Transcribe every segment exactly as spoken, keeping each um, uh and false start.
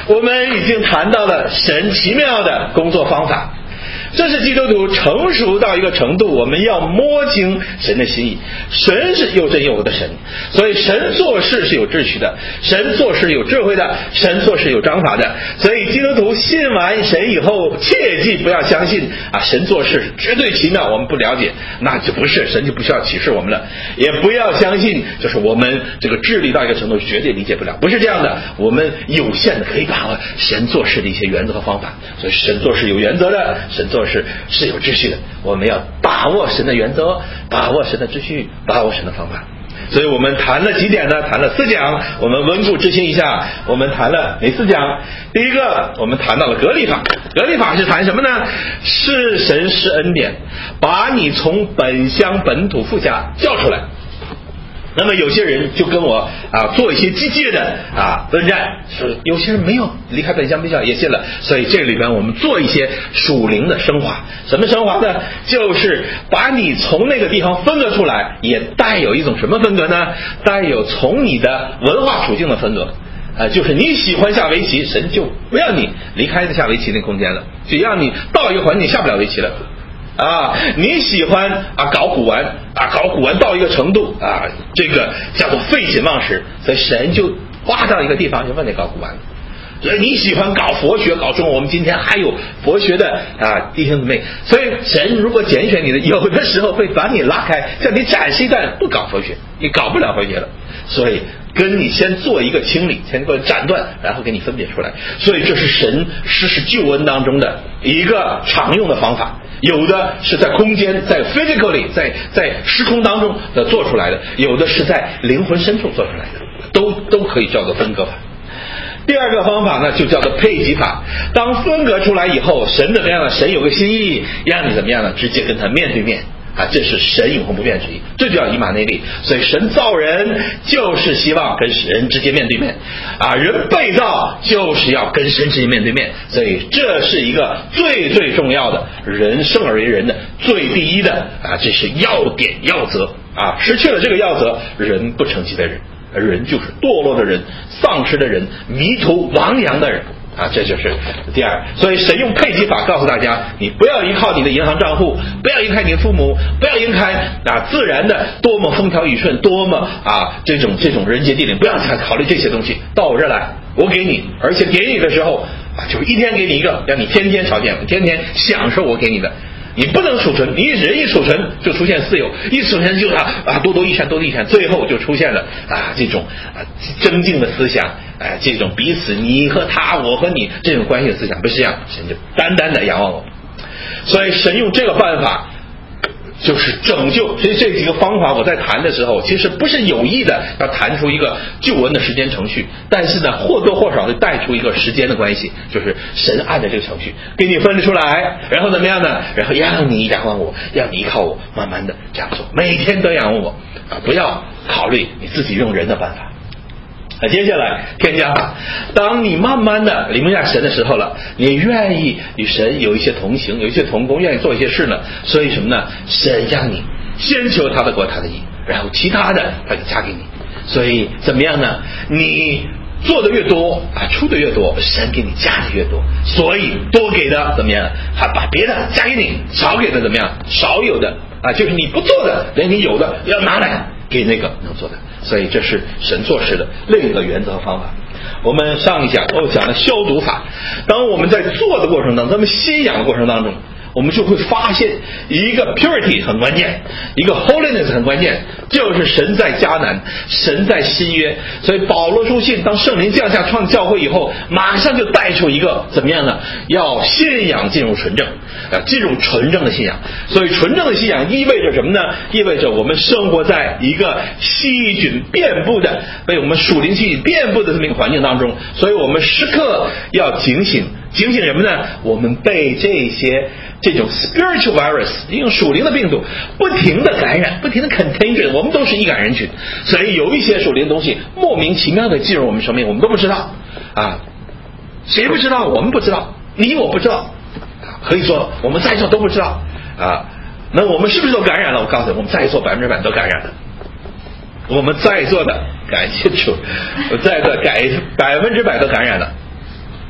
我们已经谈到了神奇妙的工作方法。这是基督徒成熟到一个程度，我们要摸清神的心意。神是又真又活的神，所以神做事是有秩序的，神做事有智慧的，神做事有章法的。所以基督徒信完神以后，切记不要相信啊，神做事绝对奇妙，我们不了解，那就不是神，就不需要启示我们了。也不要相信就是我们这个智力到一个程度绝对理解不了，不是这样的。我们有限的可以把握神做事的一些原则和方法，所以神做事有原则的，神做事是有秩序的，我们要把握神的原则，把握神的秩序，把握神的方法。所以我们谈了几点呢？谈了四讲，我们温故知新一下。我们谈了哪四讲？第一个，我们谈到了格律法。格律法是谈什么呢？是神施恩典，把你从本乡本土富家叫出来。那么有些人就跟我啊做一些机械的啊论战，说有些人没有离开本乡本校也信了，所以这里边我们做一些属灵的升华。什么升华呢？就是把你从那个地方分割出来，也带有一种什么分割呢？带有从你的文化处境的分割。呃，就是你喜欢下围棋，神就不要你离开下围棋那空间了，就让你到一个环境下不了围棋了。啊，你喜欢啊搞古玩啊，搞古玩到一个程度啊，这个叫做废寝忘食，所以神就挖到一个地方就问你搞古玩。所以你喜欢搞佛学搞中文，我们今天还有佛学的啊弟兄姊妹，所以神如果拣选你的，有的时候会把你拉开，向你展示一段不搞佛学，你搞不了佛学了，所以跟你先做一个清理，先做斩断，然后给你分别出来。所以这是神实施救恩当中的一个常用的方法，有的是在空间在 physically 在在时空当中的做出来的，有的是在灵魂深处做出来的，都都可以叫做分割法。第二个方法呢，就叫做配给法。当分隔出来以后，神怎么样呢？神有个心意，让你怎么样呢？直接跟他面对面啊，这是神永恒不变之意，这就叫以马内利。所以神造人就是希望跟人直接面对面啊，人被造就是要跟神直接面对面。所以这是一个最最重要的，人生而为人的最第一的啊，这是要点要则啊，失去了这个要则，人不成器的人。人就是堕落的人，丧失的人，迷途亡羊的人啊，这就是第二。所以神用配给法告诉大家，你不要依靠你的银行账户，不要依靠你的父母，不要依靠啊自然的多么风调雨顺，多么啊这种这种人杰地灵，不要考虑这些东西，到我这儿来，我给你，而且给你的时候啊，就是一天给你一个，让你天天朝见，天天享受我给你的。你不能储存，你人一储存就出现私有，一储存就啊啊多多益善多多益善，最后就出现了啊这种啊争竞的思想，哎、啊、这种彼此你和他我和你这种关系的思想，不是这样，神就单单的仰望我们。所以神用这个办法就是拯救。所以这几个方法我在谈的时候，其实不是有意的要谈出一个救恩的时间程序，但是呢或多或少的带出一个时间的关系，就是神按照这个程序给你分离出来，然后怎么样呢？然后让你仰望我，让你依靠我，慢慢的这样做，每天都仰望我啊，不要考虑你自己用人的办法。那接下来添加法，当你慢慢的离下神的时候了，你愿意与神有一些同行，有一些同工，愿意做一些事呢，所以什么呢？神让你先求他的国他的义，然后其他的他就加给你。所以怎么样呢？你做的越多啊，出的越多，神给你加的越多。所以多给的怎么样？还把别的加给你，少给的怎么样？少有的啊，就是你不做的，连你有的要拿来给那个能做的。所以这是神做事的另一个原则和方法。我们上一讲我讲了消毒法，当我们在做的过程当中，咱们信仰的过程当中，我们就会发现一个 purity 很关键，一个 holiness 很关键，就是神在迦南，神在新约。所以保罗书信当圣灵降下创教会以后，马上就带出一个怎么样呢？要信仰进入纯正啊，进入纯正的信仰。所以纯正的信仰意味着什么呢？意味着我们生活在一个细菌遍布的，被我们属灵细菌遍布的这么一个环境当中，所以我们时刻要警醒。警醒什么呢？我们被这些这种 spiritual virus 一种属灵的病毒不停的感染，不停的 contagion， 我们都是易感人群，所以有一些属灵的东西莫名其妙的进入我们生命，我们都不知道啊，谁不知道？我们不知道，你我不知道，可以说我们在座都不知道啊。那我们是不是都感染了？我告诉你，我们在座百分之百都感染了。我们在座的感谢主，我在座改百分之百都感染了。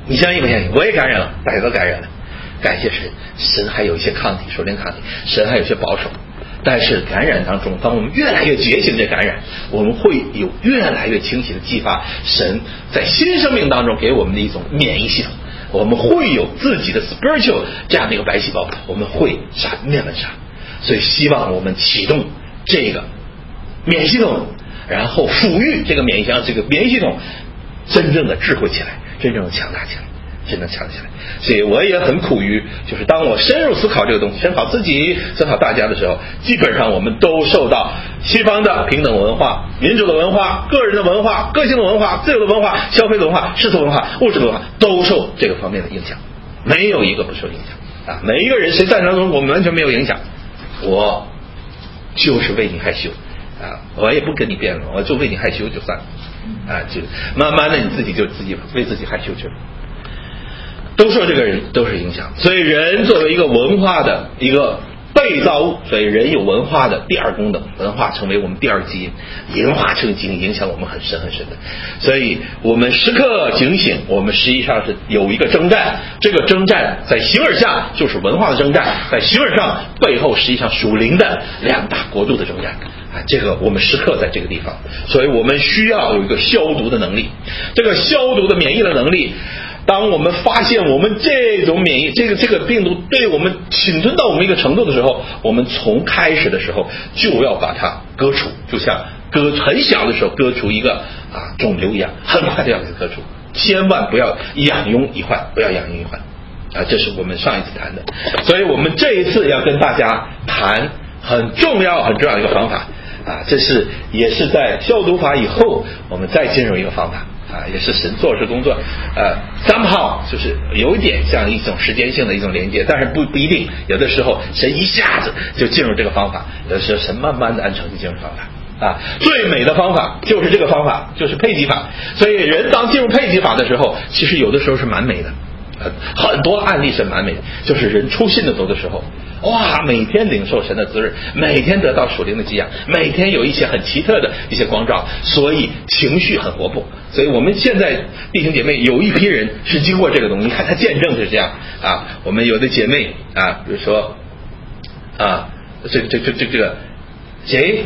你相信不相信？我也感染了，大家都感染了。感谢神，神还有一些抗体，首先抗体，神还有一些保守。但是感染当中，当我们越来越觉醒这感染，我们会有越来越清晰的激发神在新生命当中给我们的一种免疫系统，我们会有自己的 spiritual 这样的一个白细胞，我们会杀灭了杀。所以希望我们启动这个免疫系统，然后抚育这个免疫系统，这个免疫系统真正的智慧起来，真正的强大起来，真正强起来。所以我也很苦于，就是当我深入思考这个东西，思考自己，思考大家的时候，基本上我们都受到西方的平等文化、民主的文化、个人的文化、个性的文化、自由的文化、消费的文化、世俗文化、物质的文化，都受这个方面的影响，没有一个不受影响啊！每一个人谁赞成中国完全没有影响，我就是为你害羞啊！我也不跟你辩论，我就为你害羞就算了啊！就慢慢的你自己就自己为自己害羞去了。都受这个人都是影响，所以人作为一个文化的一个被造物，所以人有文化的第二功能，文化成为我们第二基因，文化成基因影响我们很深很深的。所以我们时刻警醒，我们实际上是有一个征战，这个征战在形而下就是文化的征战，在形而上背后实际上属灵的两大国度的征战啊，这个我们时刻在这个地方，所以我们需要有一个消毒的能力，这个消毒的免疫的能力。当我们发现我们这种免疫这个这个病毒对我们侵吞到我们一个程度的时候，我们从开始的时候就要把它割除，就像割很小的时候割除一个啊肿瘤一样，很快的要给它割除，千万不要养拥一患，不要养拥一患啊！这是我们上一次谈的，所以我们这一次要跟大家谈很重要很重要的一个方法啊，这是也是在消毒法以后，我们再进入一个方法。啊，也是神做事工作，呃 ，somehow 就是有一点像一种时间性的一种连接，但是不不一定，有的时候神一下子就进入这个方法，有的时候神慢慢的按程序进入方法。啊，最美的方法就是这个方法，就是配给法。所以人当进入配给法的时候，其实有的时候是蛮美的，呃，很多案例是蛮美的，就是人出信的走的时候。哇，每天领受神的滋润，每天得到属灵的滋养，每天有一些很奇特的一些光照，所以情绪很活泼。所以我们现在弟兄姐妹有一批人是经过这个东西，你看他见证是这样啊。我们有的姐妹啊，比如说啊，这个这这这这个谁，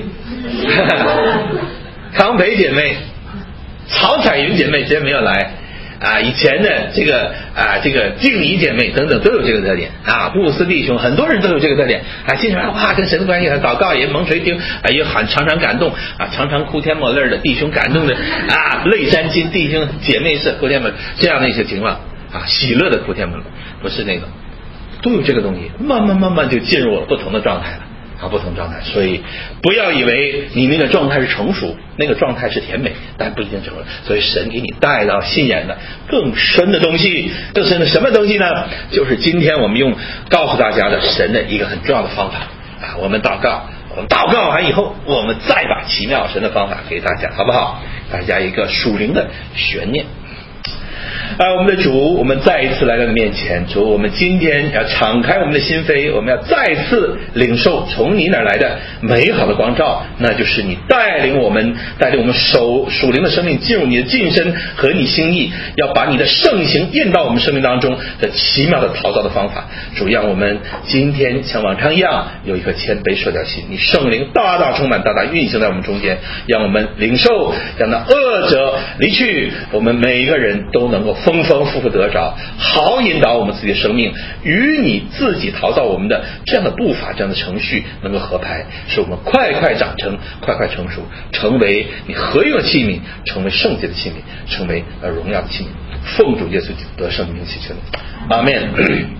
康培姐妹、曹彩云姐妹今天没有来。啊，以前的这个啊，这个静怡姐妹等等都有这个特点啊，布斯弟兄很多人都有这个特点啊，经常哇跟神的关系祷告也蒙垂听啊，也很常常感动啊，常常哭天抹泪的弟兄感动的啊，泪沾襟弟兄姐妹是哭天抹泪这样的一些情况啊，喜乐的哭天抹泪不是那个，都有这个东西，慢慢慢慢就进入了不同的状态了。啊，不同状态，所以不要以为你那个状态是成熟，那个状态是甜美，但不一定成熟。所以神给你带到信仰的更深的东西，更深的什么东西呢？就是今天我们用告诉大家的神的一个很重要的方法啊，我们祷告，我们祷告完以后，我们再把奇妙神的方法给大家，好不好？大家一个属灵的悬念。啊，我们的主，我们再一次来到你面前，主，我们今天要敞开我们的心扉，我们要再次领受从你那儿来的美好的光照，那就是你带领我们，带领我们属属灵的生命进入你的近身和你心意，要把你的圣行印到我们生命当中的奇妙的陶造的方法。主，让我们今天像往常一样有一颗谦卑受教心，你圣灵大大充满，大大运行在我们中间，让我们领受，让那恶者离去，我们每一个人都能够丰丰富富得着，好引导我们自己的生命与你自己陶造我们的这样的步伐，这样的程序能够合拍，使我们快快长成，快快成熟，成为你合用的器皿，成为圣洁的器皿，成为呃荣耀的器皿。奉主耶稣得胜的名祈求你，阿们。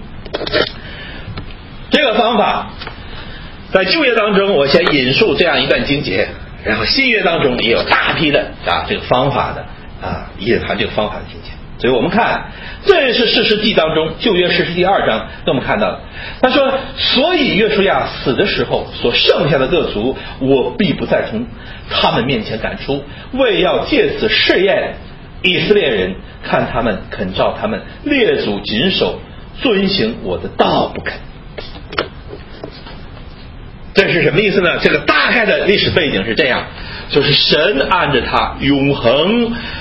这个方法在旧约当中，我先引述这样一段经节，然后新约当中也有大批的啊这个方法的啊隐含这个方法的经节。所以我们看，这是士师记当中旧约士师第二章，那我们看到了，他说，所以约书亚死的时候，所剩下的各族，我必不再从他们面前赶出，为要借此试验以色列人，看他们肯照他们列祖谨守遵行我的道不肯。这是什么意思呢？这个大概的历史背景是这样，就是神按着他永恒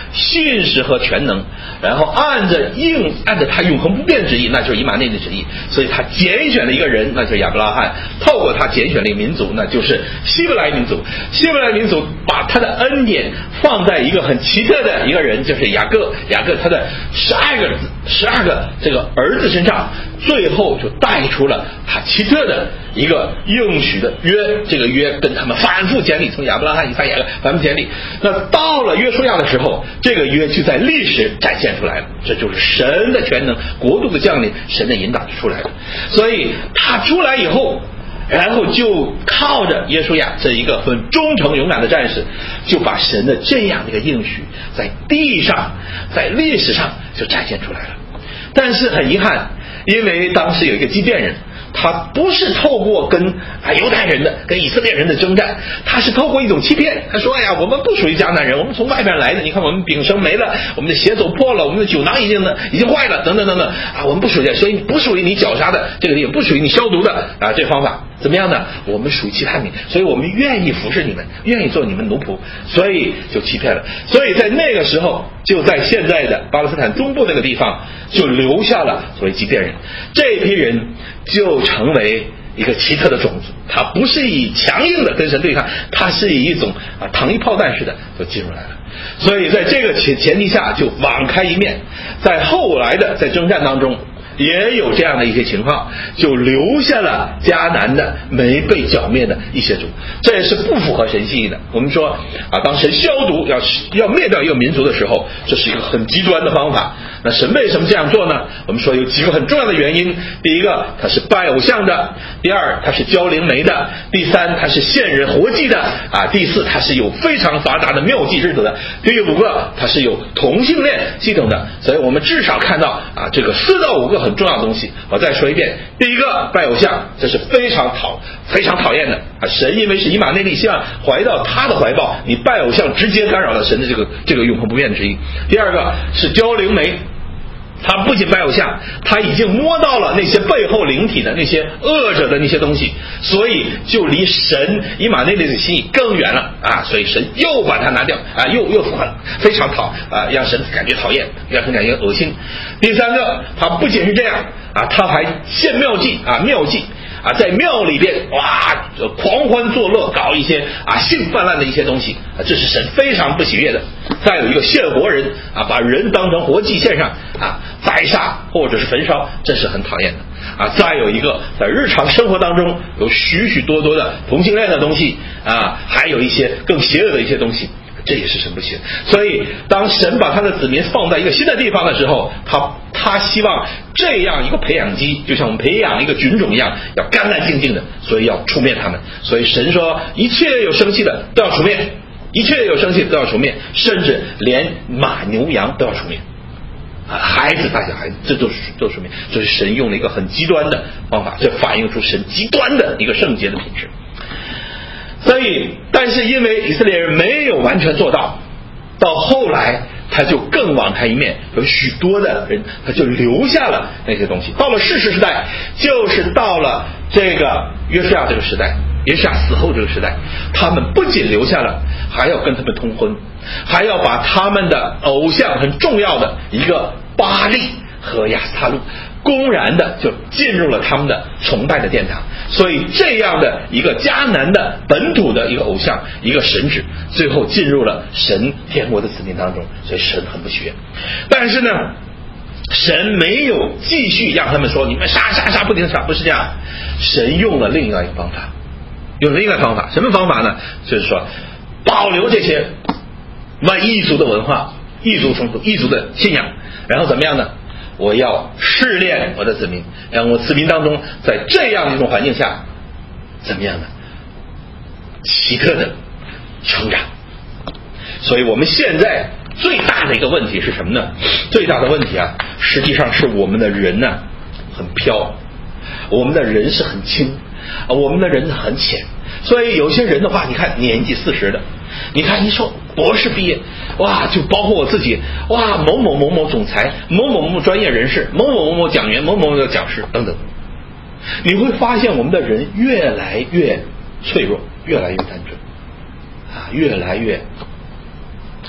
信实和全能，然后按着应按着他永恒不变之意，那就是以马内利的旨意，所以他拣选了一个人，那就是亚伯拉罕，透过他拣选了一个民族，那就是希伯来民族。希伯来民族把他的恩典放在一个很奇特的一个人，就是雅各，雅各他的十二个十二个这个儿子身上，最后就带出了他奇特的一个应许的约，这个约跟他们反复建立，从亚伯拉罕以撒雅各反复建立。那到了约书亚的时候，这个约就在历史展现出来了，这就是神的全能，国度的降临，神的引导就出来了。所以他出来以后，然后就靠着约书亚这一个很忠诚勇敢的战士，就把神的这样的一个应许在地上在历史上就展现出来了。但是很遗憾，因为当时有一个基甸人，他不是透过跟啊犹太人的跟以色列人的征战，他是透过一种欺骗。他说：“哎呀，我们不属于迦南人，我们从外边来的。你看我们饼绳没了，我们的鞋走破了，我们的酒囊已经呢已经坏了，等等等等啊，我们不属于，所以不属于你绞杀的这个地方，不属于你消毒的啊。这方法怎么样呢？我们属于其他民，所以我们愿意服侍你们，愿意做你们奴仆，所以就欺骗了。所以在那个时候，就在现在的巴勒斯坦中部那个地方，就留下了所谓基甸人，这批人就成为一个奇特的种子，它不是以强硬的跟神对抗，它是以一种啊糖衣炮弹似的就进入来了。所以在这个前前提下就网开一面，在后来的在征战当中也有这样的一些情况，就留下了迦南的没被剿灭的一些族，这也是不符合神心意的。我们说啊，当神消毒要要灭掉一个民族的时候，这是一个很极端的方法。那神为什么这样做呢？我们说有几个很重要的原因。第一个，它是拜偶像的；第二，它是浇灵媒的；第三，它是献人活祭的啊；第四，它是有非常发达的妙计制度的；第五个，它是有同性恋系统的。所以我们至少看到啊，这个四到五个很重要的东西。我再说一遍，第一个，拜偶像，这是非常讨非常讨厌的啊！神因为是以马内利，希望怀到他的怀抱，你拜偶像直接干扰了神的这个这个永恒不变之意。第二个是浇灵媒。他不仅拜偶像，他已经摸到了那些背后灵体的那些恶者的那些东西，所以就离神以马内利的心意更远了啊！所以神又把它拿掉啊，又又非常讨啊，让神感觉讨厌，让神感觉恶心。第三个，他不仅是这样啊，他还献妙计啊，妙计。啊，在庙里边哇，狂欢作乐，搞一些啊性泛滥的一些东西啊，这是神非常不喜悦的。再有一个献活人啊，把人当成活祭献上啊，宰杀或者是焚烧，这是很讨厌的啊。再有一个，在日常生活当中有许许多多的同性恋的东西啊，还有一些更邪恶的一些东西。这也是神不行。所以当神把他的子民放在一个新的地方的时候，他他希望这样一个培养基，就像我们培养一个菌种一样，要干干净净的，所以要除灭他们。所以神说，一切有生气的都要除灭，一切有生气的都要除灭，甚至连马牛羊都要除灭啊，孩子大小孩子这都是都除灭。这是神用了一个很极端的方法，这反映出神极端的一个圣洁的品质。所以但是因为以色列人没有完全做到，到后来他就更网开一面，有许多的人他就留下了那些东西。到了士师时代，就是到了这个约书亚这个时代，约书亚死后这个时代，他们不仅留下了，还要跟他们通婚，还要把他们的偶像很重要的一个巴力和亚斯他路公然的就进入了他们的崇拜的殿堂。所以这样的一个迦南的本土的一个偶像，一个神旨，最后进入了神天国的子民当中，所以神很不喜悦。但是呢，神没有继续让他们说你们杀杀杀不停杀，不是这样。神用了另外一个方法，用了另外一个方法，什么方法呢？就是说保留这些万异族的文化、异族冲突、异族的信仰，然后怎么样呢？我要试炼我的子民，让我子民当中在这样一种环境下怎么样呢？奇特的成长。所以我们现在最大的一个问题是什么呢？最大的问题啊，实际上是我们的人呢、啊、很飘，我们的人是很轻，我们的人很浅。所以有些人的话，你看年纪四十的，你看一说博士毕业，哇，就包括我自己，哇，某某某某总裁，某某某某专业人士，某某某某讲员，某某某讲师等等，你会发现我们的人越来越脆弱，越来越单纯啊，越来越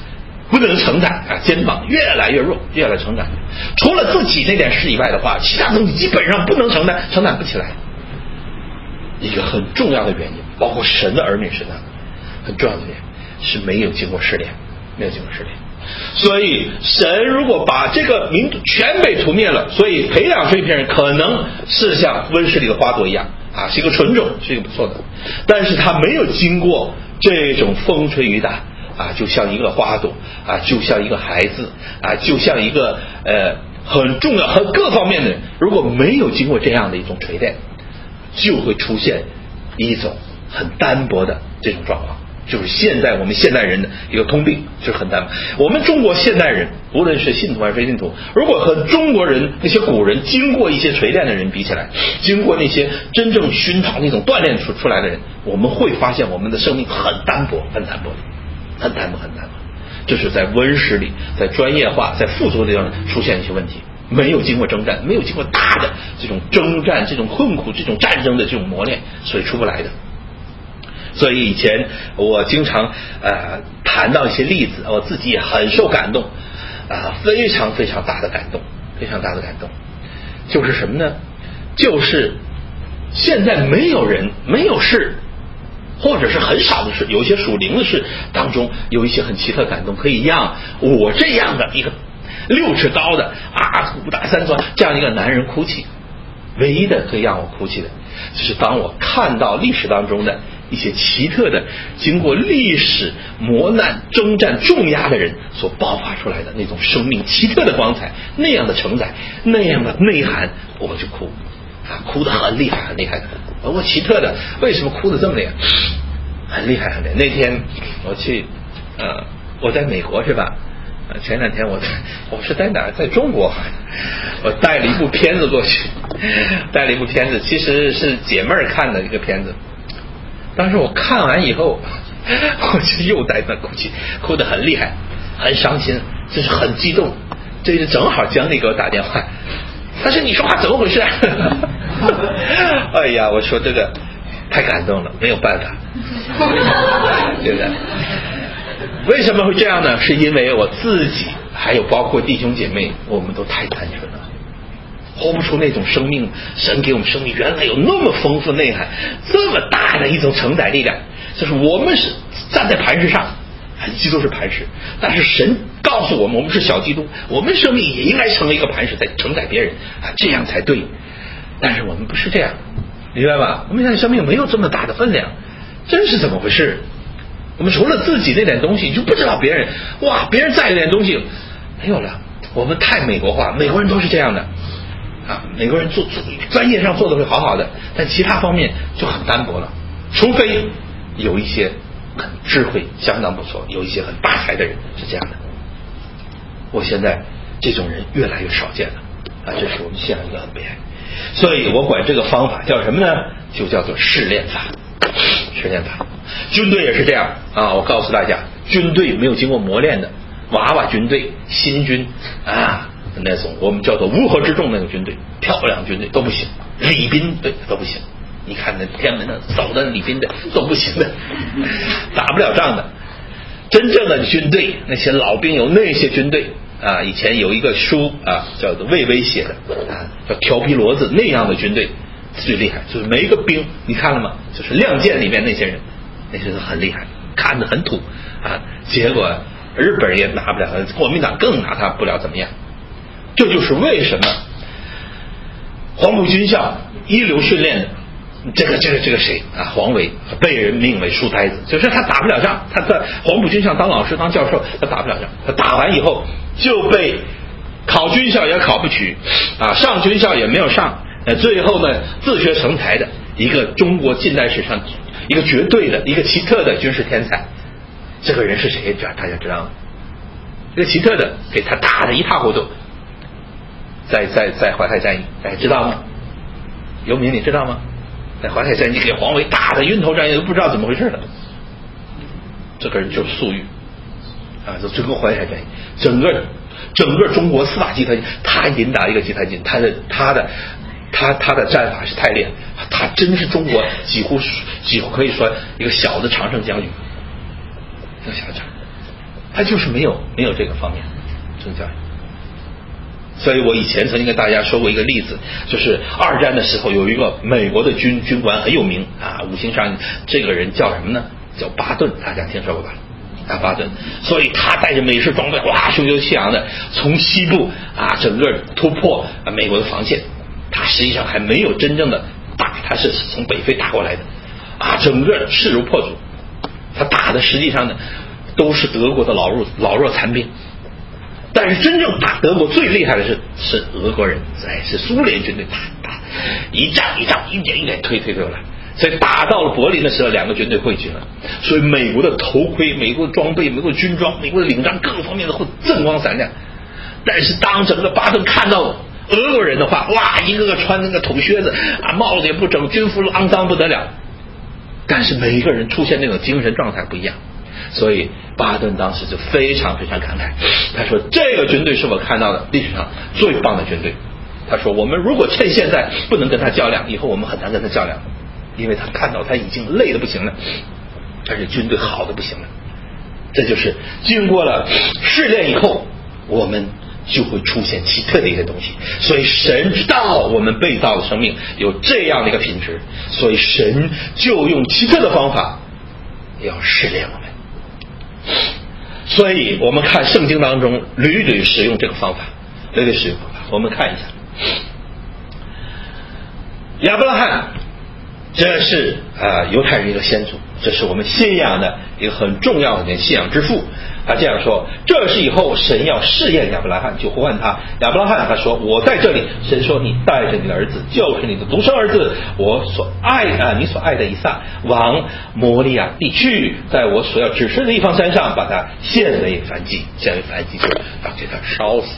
不能承载啊，肩膀越来越弱，越来越承载。除了自己那点事以外的话，其他东西基本上不能承担，承担不起来。一个很重要的原因，包括神的儿女身上很重要的原因是没有经过试炼，没有经过试炼。所以神如果把这个民族全被除灭了，所以培养出一批人可能是像温室里的花朵一样啊，是一个纯种，是一个不错的，但是他没有经过这种风吹雨打啊，就像一个花朵啊，就像一个孩子啊，就像一个呃很重要和各方面的人，如果没有经过这样的一种锤炼，就会出现一种很单薄的这种状况，就是现在我们现代人的一个通病，就是很单薄。我们中国现代人，无论是信徒还是非信徒，如果和中国人那些古人经过一些锤炼的人比起来，经过那些真正熏陶那种锻炼出出来的人，我们会发现我们的生命很单薄，很单薄，很单薄，很单薄。这是在温室里，在专业化，在附属地方出现一些问题。没有经过征战，没有经过大的这种征战、这种困苦、这种战争的这种磨练，所以出不来的。所以以前我经常呃谈到一些例子，我自己也很受感动啊、呃，非常非常大的感动，非常大的感动。就是什么呢？就是现在没有人，没有事，或者是很少的事，有一些属灵的事当中，有一些很奇特感动，可以让我这样的一个六尺高的啊五大三粗这样一个男人哭泣。唯一的可以让我哭泣的，就是当我看到历史当中的一些奇特的经过历史磨难征战重压的人所爆发出来的那种生命奇特的光彩，那样的承载，那样的内涵，我就哭啊，哭得很厉害很厉害的。我奇特的为什么哭得这么厉害？很厉害很厉害。那天我去呃我在美国是吧，前两天我我是在哪儿？在中国，我带了一部片子过去，带了一部片子，其实是姐妹儿看的一个片子。当时我看完以后，我就又在那哭泣，哭得很厉害，很伤心，就是很激动。这是正好江丽给我打电话，他说你说话怎么回事？哎呀，我说这个太感动了，没有办法，对不对？为什么会这样呢？是因为我自己还有包括弟兄姐妹，我们都太单纯了，活不出那种生命。神给我们生命原来有那么丰富内涵，这么大的一种承载力量，就是我们是站在磐石上，基督是磐石，但是神告诉我们，我们是小基督，我们生命也应该成为一个磐石，在承载别人啊，这样才对。但是我们不是这样，明白吧？我们现在生命没有这么大的分量，真是怎么回事？我们除了自己那点东西，就不知道别人。哇，别人再有点东西没有了，我们太美国化，美国人都是这样的啊。美国人做专业上做的会好好的，但其他方面就很单薄了。除非有一些很智慧相当不错，有一些很大才的人是这样的。我现在这种人越来越少见了啊，这是我们信仰一个很悲哀。所以我管这个方法叫什么呢？就叫做试炼法。试炼法，军队也是这样啊！我告诉大家，军队没有经过磨练的娃娃军队、新军啊，那种我们叫做乌合之众那种军队，漂亮军队都不行，礼宾队都不行。你看那天安门那走的礼宾的都不行的，打不了仗的。真正的军队，那些老兵有那些军队啊，以前有一个书啊，叫做魏巍写的啊，叫《调皮骡子》那样的军队。最厉害就是每一个兵，你看了吗？就是亮剑里面那些人，那些人很厉害，看着很土啊。结果日本人也拿不了，国民党更拿他不了怎么样。这就是为什么黄埔军校一流训练的这个这个这个谁啊，黄维被人命为书呆子，就是他打不了仗，他在黄埔军校当老师当教授，他打不了仗，他打完以后就被考军校也考不取啊，上军校也没有上。呃，最后呢，自学成才的一个中国近代史上一个绝对的一个奇特的军事天才，这个人是谁？大家知道吗？这个奇特的给他打得一塌糊涂，在在在淮海战役，大家知道吗？游民你知道吗？在淮海战役给黄维打得晕头转向，都不知道怎么回事了。这个人就是粟裕啊，就整个淮海战役，整个整个中国四大集团军，他引导一个集团军，他的他的。他他的战法是太厉害，他真是中国几乎几乎可以说一个小的常胜将军，一个小的他就是没有没有这个方面这种教育。所以我以前曾经跟大家说过一个例子，就是二战的时候有一个美国的军军官很有名啊，五星上这个人叫什么呢？叫巴顿，大家听说过吧？啊，巴顿。所以他带着美式装备，哇，雄赳气昂的从西部啊整个突破啊美国的防线。他实际上还没有真正的打，他是从北非打过来的啊，整个势如破竹。他打的实际上呢都是德国的老弱老弱残兵。但是真正打德国最厉害的是是俄国人，哎，是苏联军队打打，一仗一仗，一点一点推推推来，所以打到了柏林的时候，两个军队汇聚了。所以美国的头盔、美国的装备、美国的军装、美国的领章各个方面的会锃光闪亮。但是当整个巴顿看到俄国人的话，哇，一个个穿那个土靴子啊，帽子也不整，军服肮脏不得了。但是每一个人出现那种精神状态不一样。所以巴顿当时就非常非常感慨，他说这个军队是我看到的历史上最棒的军队。他说我们如果趁现在不能跟他较量，以后我们很难跟他较量，因为他看到他已经累得不行了，而且军队好的不行了。这就是经过了试炼以后，我们就会出现奇特的一些东西。所以神知道我们被造的生命有这样的一个品质，所以神就用奇特的方法要试炼我们。所以我们看圣经当中屡屡使用这个方法，屡屡使用方法。我们看一下亚伯拉罕，这是呃犹太人一个先祖，这是我们信仰的一个很重要的信仰之父。他这样说，这是以后神要试验亚伯拉罕，就呼唤他。亚伯拉罕他说我在这里。神说你带着你的儿子，就是你的独生儿子，我所爱啊你所爱的以撒，往摩利亚地去，在我所要指示的地方山上把他献为燔祭。献为燔祭就是要给他烧死。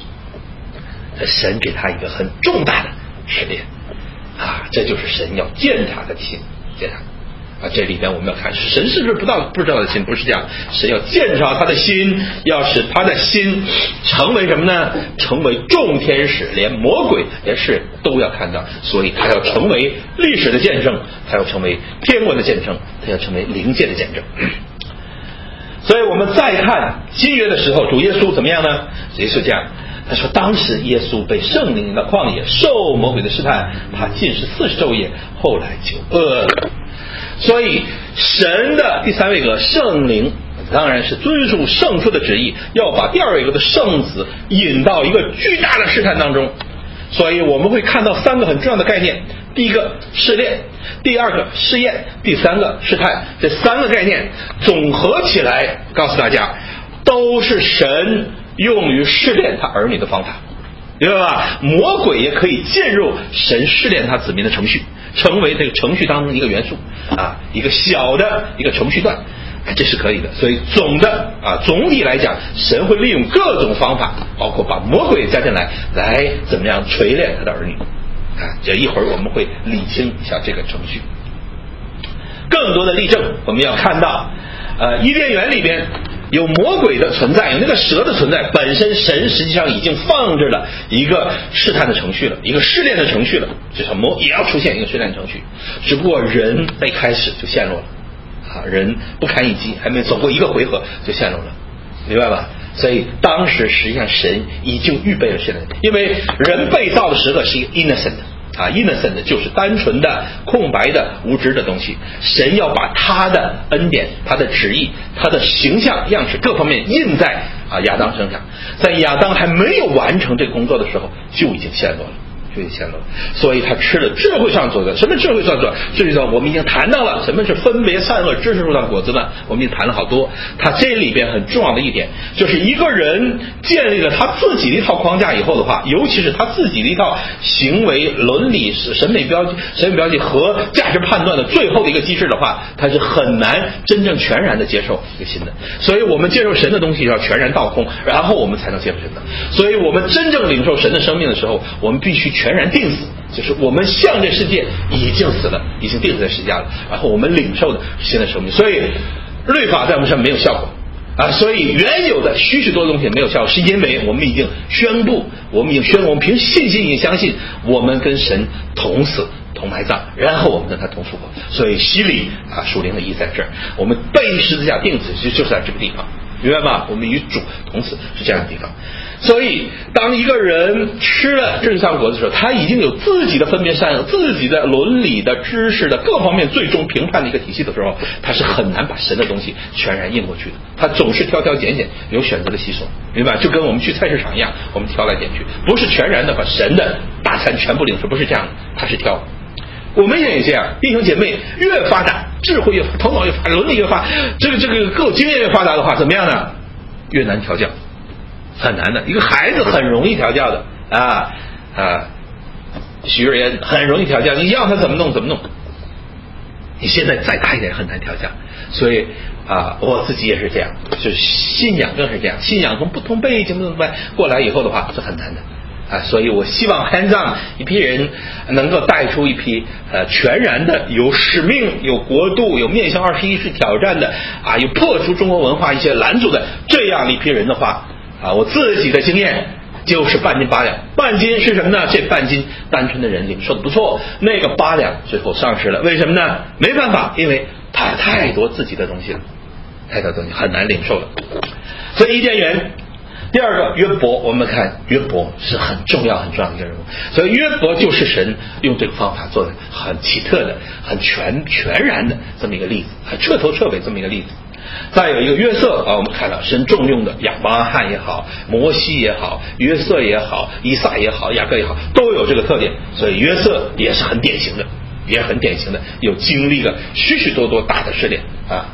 神给他一个很重大的试炼啊，这就是神要鉴察他的心，鉴察啊，这里边我们要看神是不是不到不知道的心，不是这样，神要鉴察他的心，要使他的心成为什么呢？成为众天使，连魔鬼也是都要看到，所以他要成为历史的见证，他要成为天文的见证，他要成为灵界的见证。所以我们再看新约的时候，主耶稣怎么样呢？主耶稣这样，他说当时耶稣被圣灵引到旷野，受魔鬼的试探，他禁食四十昼夜，后来就饿了。所以神的第三位格圣灵当然是遵守圣父的旨意，要把第二位格的圣子引到一个巨大的试探当中。所以我们会看到三个很重要的概念，第一个试炼，第二个试验，第三个试探。这三个概念总合起来告诉大家，都是神用于试炼他儿女的方法，明白吧？魔鬼也可以进入神试炼他子民的程序，成为这个程序当中一个元素啊，一个小的一个程序段，这是可以的。所以总的啊，总体来讲，神会利用各种方法，包括把魔鬼加进来，来怎么样锤炼他的儿女啊。这一会儿我们会理清一下这个程序。更多的例证我们要看到，呃，伊甸园里边有魔鬼的存在，有那个蛇的存在，本身神实际上已经放置了一个试探的程序了，一个试炼的程序了，至少魔也要出现一个试炼程序，只不过人在一开始就陷落了啊，人不堪一击，还没走过一个回合就陷落了，明白吧？所以当时实际上神已经预备了试炼，因为人被造的时刻是一个 innocent啊 ，innocent 就是单纯的、空白的、无知的东西。神要把他的恩典、他的旨意、他的形象、样式各方面印在啊亚当身上，在亚当还没有完成这个工作的时候，就已经陷落了。就已经陷落了，所以他吃了智慧上所得。什么智慧上所得？智慧上我们已经谈到了什么是分别善恶知识树上果子呢？我们已经谈了好多。他这里边很重要的一点，就是一个人建立了他自己的一套框架以后的话，尤其是他自己的一套行为伦理审美标记、审美标记和价值判断的最后的一个机制的话，他是很难真正全然的接受一个新的。所以我们接受神的东西要全然倒空，然后我们才能接受神的。所以我们真正领受神的生命的时候，我们必须全然定死，就是我们向这世界已经死了，已经定死在十字架了，然后我们领受的新的生命。所以律法在我们身上没有效果啊，所以原有的许许多东西没有效果，是因为我们已经宣布，我们已经宣布，我们凭信心已经相信，我们跟神同死同埋葬，然后我们跟他同复活。所以洗礼啊，属灵的意义在这儿，我们被十字架定死，其实就是在这个地方明白吗？我们与主同死是这样的地方。所以当一个人吃了这三果子的时候，他已经有自己的分别善恶、自己的伦理的知识的各方面最终评判的一个体系的时候，他是很难把神的东西全然印过去的，他总是挑挑拣拣，有选择的吸收，明白？就跟我们去菜市场一样，我们挑来拣去，不是全然的把神的大餐全部领受，不是这样的，他是挑。我们也这样，弟兄姐妹越发达，智慧越头脑越发达，伦理越发，这个这个各种经验越发达的话，怎么样呢？越难调教，很难的。一个孩子很容易调教的啊啊，许儿也很容易调教，你要他怎么弄怎么弄。你现在再大一点很难调教，所以啊，我自己也是这样，就是信仰更是这样，信仰从不同背景不同背过来以后的话是很难的。啊，所以我希望hands on一批人能够带出一批呃全然的有使命、有国度、有面向二十一世挑战的啊，有破除中国文化一些拦阻的这样一批人的话啊，我自己的经验就是半斤八两。半斤是什么呢？这半斤单纯的人领受的不错，那个八两最后丧失了，为什么呢？没办法，因为他太多自己的东西了，太多东西很难领受了。所以伊甸园。第二个约伯，我们看约伯是很重要很重要的一个人物，所以约伯就是神用这个方法做的很奇特的、很全全然的这么一个例子，很彻头彻尾这么一个例子。再有一个约瑟啊，我们看到神重用的亚伯拉罕也好，摩西也好，约瑟也好，以撒也好，雅各也好，都有这个特点，所以约瑟也是很典型的，也很典型的，有经历了许许多多大的试炼啊。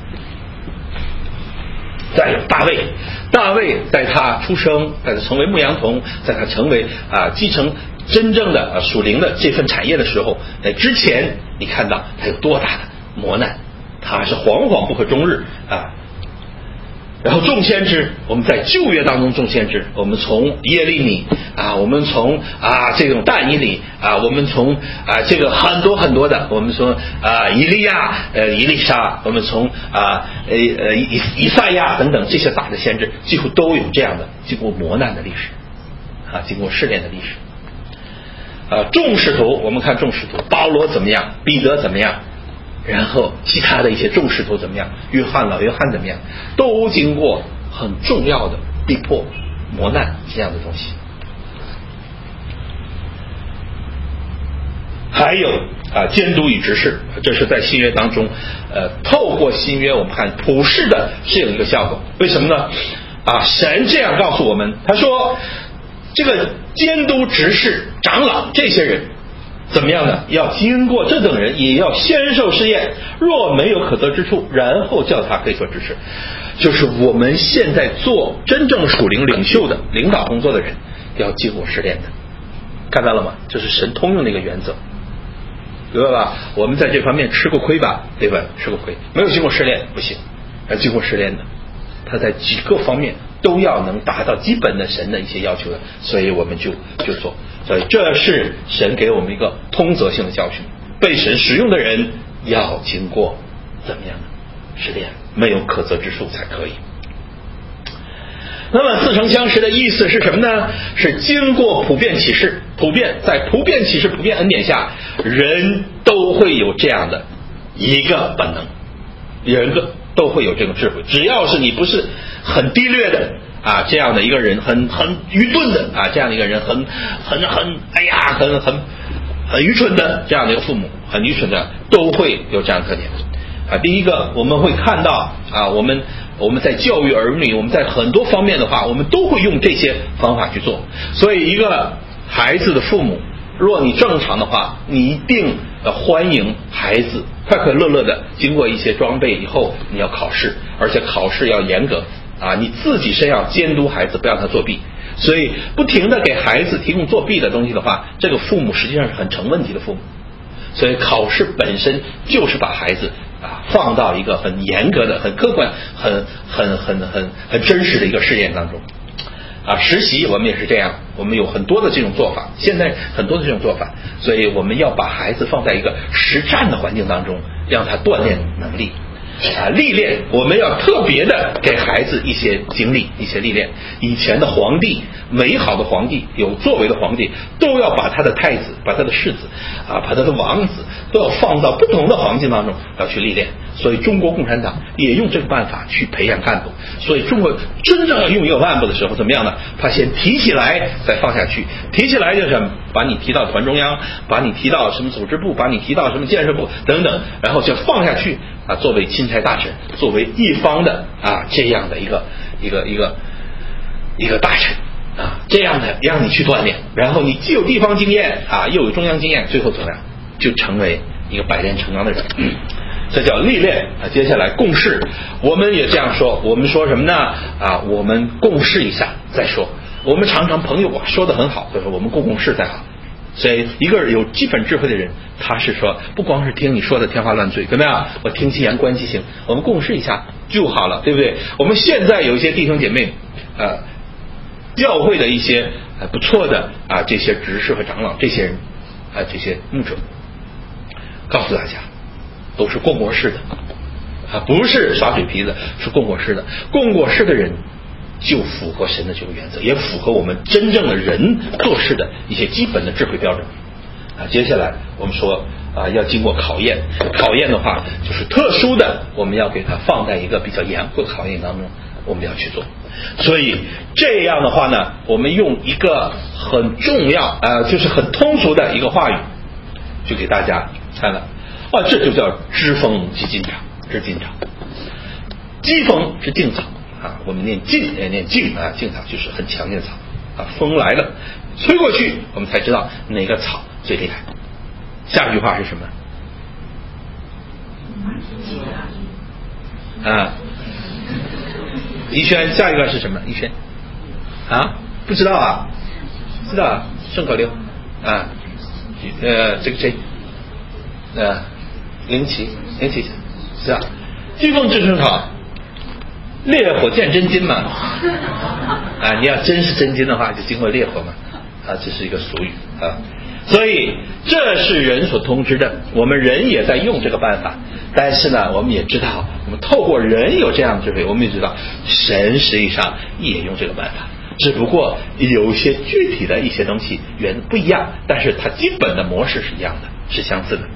再有大卫，大卫在他出生，在他成为牧羊童，在他成为啊继承真正的啊属灵的这份产业的时候，在之前你看到他有多大的磨难，他是惶惶不可终日啊。然后众先知，我们在旧约当中众先知，我们从耶利米啊，我们从啊这种但以理啊，我们从啊这个很多很多的，我们说啊以利亚呃以利沙，我们从啊呃呃以以赛亚等等这些大的先知，几乎都有这样的经过磨难的历史啊，经过试炼的历史。啊，众使徒，我们看众使徒，保罗怎么样，彼得怎么样，然后其他的一些众使徒怎么样，约翰老约翰怎么样，都经过很重要的逼迫磨难这样的东西。还有啊，监督与执事，这是在新约当中呃，透过新约我们看普世的是有一个效果。为什么呢？啊，神这样告诉我们，他说这个监督执事长老这些人怎么样呢？要经过这等人也要先受试验，若没有可得之处，然后叫他可以做执事。就是我们现在做真正属灵领袖的领导工作的人要经过试炼的，看到了吗？这是神通用的一个原则，对吧？我们在这方面吃过亏吧，对吧？吃过亏，没有经过试炼不行，要经过试炼的，他在几个方面都要能达到基本的神的一些要求的，所以我们就就做。所以这是神给我们一个通则性的教训，被神使用的人要经过怎么样的试炼，没有可责之处才可以。那么似曾相识的意思是什么呢？是经过普遍启示，普遍在普遍启示普遍恩典下，人都会有这样的一个本能，人都会有这种智慧，只要是你不是很低劣的啊，这样的一个人，很很愚钝的啊，这样的一个人，很很很哎呀，很很很愚蠢的这样的一个父母，很愚蠢的都会有这样的特点啊。第一个，我们会看到啊，我们我们在教育儿女，我们在很多方面的话，我们都会用这些方法去做。所以，一个孩子的父母，若你正常的话，你一定要欢迎孩子快快乐乐的经过一些装备以后，你要考试，而且考试要严格。啊，你自己是要监督孩子，不让他作弊。所以不停的给孩子提供作弊的东西的话，这个父母实际上是很成问题的父母。所以考试本身就是把孩子啊放到一个很严格的、很客观、很很很很很真实的一个试验当中。啊，实习我们也是这样，我们有很多的这种做法，现在很多的这种做法，所以我们要把孩子放在一个实战的环境当中，让他锻炼能力。 啊历练，我们要特别的给孩子一些经历，一些历练。以前的皇帝，美好的皇帝，有作为的皇帝，都要把他的太子、把他的世子啊，把他的王子都要放到不同的环境当中要去历练。所以中国共产党也用这个办法去培养干部。所以中国真正要用一个干部的时候怎么样呢？他先提起来再放下去，提起来就是什么？把你提到团中央，把你提到什么组织部，把你提到什么建设部等等，然后就放下去啊，作为钦差大臣，作为一方的啊这样的一个一个一个一个大臣啊，这样的让你去锻炼，然后你既有地方经验啊，又有中央经验，最后怎么样？就成为一个百炼成钢的人。嗯这叫历练啊。接下来共事，我们也这样说，我们说什么呢？啊，我们共事一下再说。我们常常朋友啊说得很好，就是我们共共事再好。所以一个有基本智慧的人，他是说不光是听你说的天花乱坠，怎么样？我听其言观其行，我们共事一下就好了，对不对？我们现在有一些弟兄姐妹，呃，教会的一些呃不错的啊这些执事和长老，这些人啊这些牧者，告诉大家。都是共过事的啊，不是耍嘴皮子，是共过事的。共过事的人就符合神的这个原则，也符合我们真正的人做事的一些基本的智慧标准啊。接下来我们说啊，要经过考验，考验的话就是特殊的，我们要给它放在一个比较严酷的考验当中，我们要去做。所以这样的话呢，我们用一个很重要呃，就是很通俗的一个话语，就给大家看了。啊，这就叫知风即劲草，知劲草。机风是劲草啊，我们念劲也念劲啊，劲草就是很强劲的草啊。风来了，吹过去，我们才知道哪个草最厉害。下一句话是什么？啊，宜轩，下一个是什么？宜轩啊，不知道啊？知道啊？顺口溜啊，呃，这个谁？呃。灵奇，灵奇是啊，机风知劲草，烈火见真金嘛。啊，你要真是真金的话，就经过烈火嘛。啊，这是一个俗语啊。所以这是人所通知的，我们人也在用这个办法。但是呢，我们也知道，我们透过人有这样的智慧，我们也知道神实际上也用这个办法，只不过有一些具体的一些东西原不一样，但是它基本的模式是一样的，是相似的。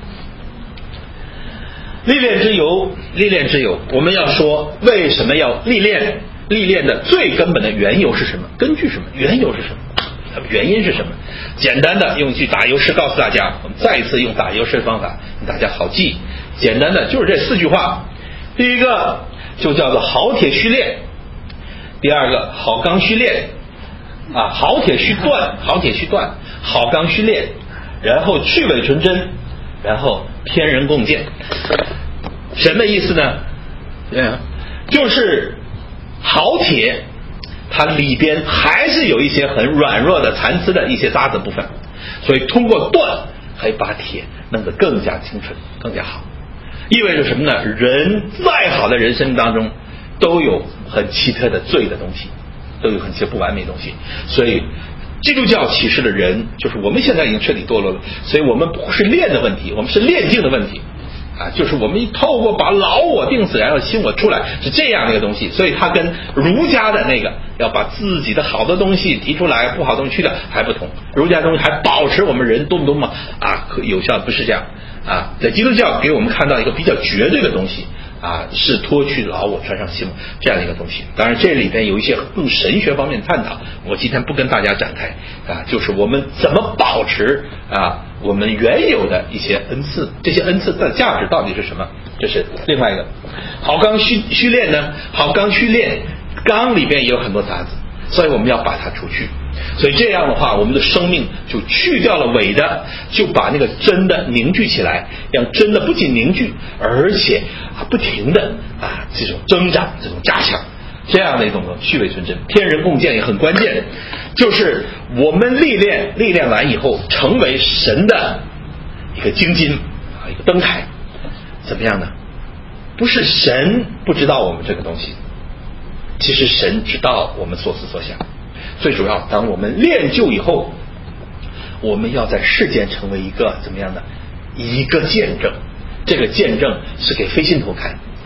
历练之由，历练之由，我们要说为什么要历练？历练的最根本的缘由是什么？根据什么？缘由是什么？原因是什么？简单的用一句打油诗告诉大家，我们再一次用打油诗的方法，大家好记。简单的就是这四句话。第一个就叫做好铁须炼，第二个好钢须炼啊，好铁须锻，好铁须锻，好钢须炼，然后去伪存真，然后天人共鉴。什么意思呢？嗯，就是好铁它里边还是有一些很软弱的残次的一些渣子部分，所以通过锻可以把铁弄得更加清纯更加好。意味着什么呢？人再好的人生当中都有很奇特的罪的东西，都有很些不完美的东西。所以基督教启示的人，就是我们现在已经彻底堕落了，所以我们不是练的问题，我们是练境的问题啊，就是我们透过把老我定死，然后新我出来，是这样的一个东西。所以它跟儒家的那个要把自己的好的东西提出来，不好的东西去掉还不同。儒家东西还保持我们人多么多么啊有效，不是这样啊。在基督教给我们看到一个比较绝对的东西啊，是脱去老我穿上新我这样的一个东西。当然这里边有一些更神学方面的探讨，我今天不跟大家展开啊，就是我们怎么保持啊我们原有的一些恩赐，这些恩赐的价值到底是什么？这是另外一个。好钢须须炼呢，好钢须炼，钢里边也有很多杂质，所以我们要把它除去。所以这样的话，我们的生命就去掉了伪的，就把那个真的凝聚起来，让真的不仅凝聚，而且啊不停的啊这种增长，这种加强，这样的一种去伪存真。天人共鉴也很关键，就是我们历练历练完以后，成为神的一个精金啊，一个灯台。怎么样呢？不是神不知道我们这个东西，其实神知道我们所思所想。最主要，当我们练就以后，我们要在世间成为一个怎么样的一个见证。这个见证是给非信徒看，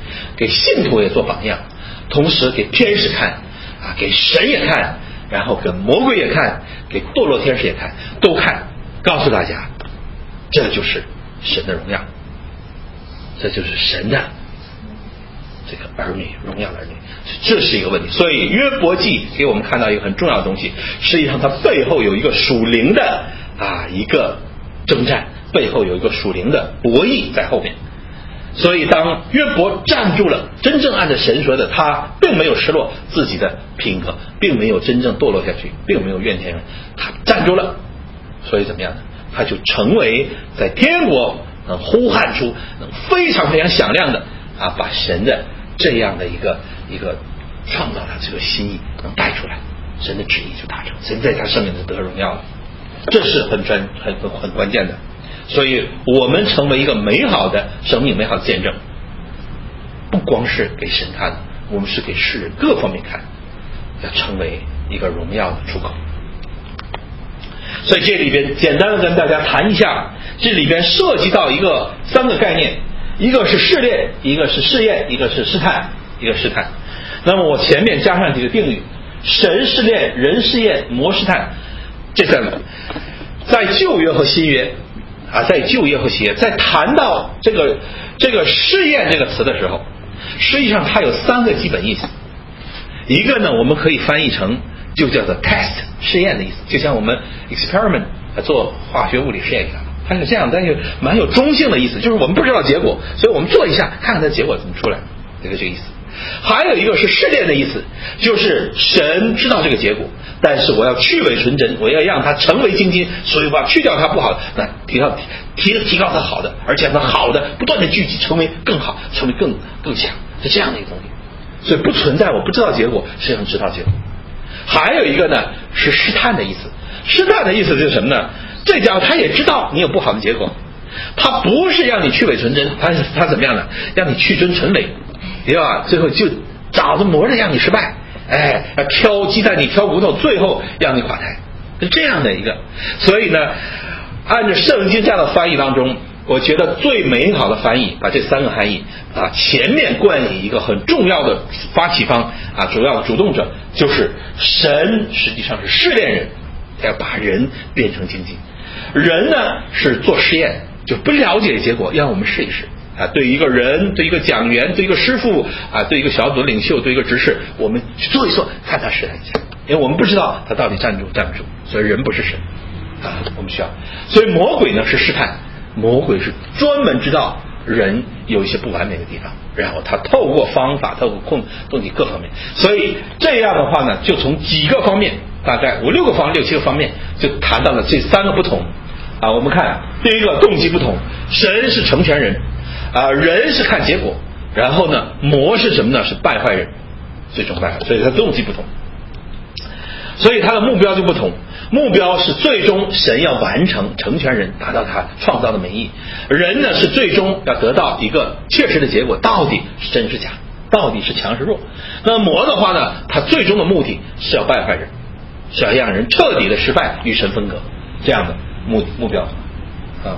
给信徒也做榜样，同时给天使看啊，给神也看，然后给魔鬼也看，给堕落天使也看，都看，告诉大家，这就是神的荣耀，这就是神的这个儿女，荣耀的儿女，这是一个问题。所以约伯记给我们看到一个很重要的东西，实际上它背后有一个属灵的啊一个征战，背后有一个属灵的博弈在后面。所以当约伯站住了，真正按照神说的，他并没有失落自己的品格，并没有真正堕落下去，并没有怨天，他站住了，所以怎么样呢？他就成为在天国能呼喊出能非常非常响亮的啊，把神的这样的一个一个创造他这个心意能带出来，神的旨意就达成，神在他生命中得荣耀了，这是很专很很很关键的。所以我们成为一个美好的生命，美好的见证，不光是给神看的，我们是给世人各方面看，要成为一个荣耀的出口。所以这里边简单的跟大家谈一下，这里边涉及到一个三个概念，一个是试炼，一个是试验，一个是试探，一个试探。那么我前面加上几个定语，神试炼，人试验，魔试探，这三个在旧约和新约啊，在旧约和新约，在谈到这个这个试验这个词的时候，实际上它有三个基本意思。一个呢，我们可以翻译成就叫做 test 试验的意思，就像我们 experiment 做化学物理实验一样，它是这样，但是蛮有中性的意思，就是我们不知道结果，所以我们做一下，看看它结果怎么出来，这个这个意思。还有一个是试炼的意思，就是神知道这个结果，但是我要去伪纯真，我要让它成为精金，所以我要去掉它不好的，那提高提提高它好的，而且它好的不断的聚集，成为更好，成为更更强，是这样的一个东西。所以不存在我不知道结果，实际上知道结果。还有一个呢是试探的意思，试探的意思就是什么呢？这家伙他也知道你有不好的结果，他不是让你去伪纯真，他是他怎么样呢？让你去真纯伪，对吧？最后就找着磨着让你失败，哎，要挑鸡蛋里挑骨头，最后让你垮台，是这样的一个。所以呢，按照圣经这样的翻译当中，我觉得最美好的翻译，把这三个含义啊前面冠以一个很重要的发起方啊，主要的主动者就是神，实际上是试炼人，要把人变成精进。人呢是做实验，就不了解结果，让我们试一试啊。对一个人，对一个讲员，对一个师傅啊，对一个小组领袖，对一个执事，我们去做一做，看他试探一下，因为我们不知道他到底站住站不住，所以人不是神啊，我们需要。所以魔鬼呢是试探，魔鬼是专门知道人有一些不完美的地方，然后他透过方法，透过控动机各方面，所以这样的话呢，就从几个方面，大概五六个方六七个方面，就谈到了这三个不同啊。我们看第一个动机不同，神是成全人啊，人是看结果，然后呢，魔是什么呢？是败坏人，最终败坏，所以他动机不同，所以他的目标就不同。目标是最终神要完成成全人，达到他创造的美意。人呢是最终要得到一个确实的结果，到底是真是假，到底是强是弱。那魔的话呢，他最终的目的是要败坏人，是要让人彻底的失败，与神分隔，这样的目目标啊。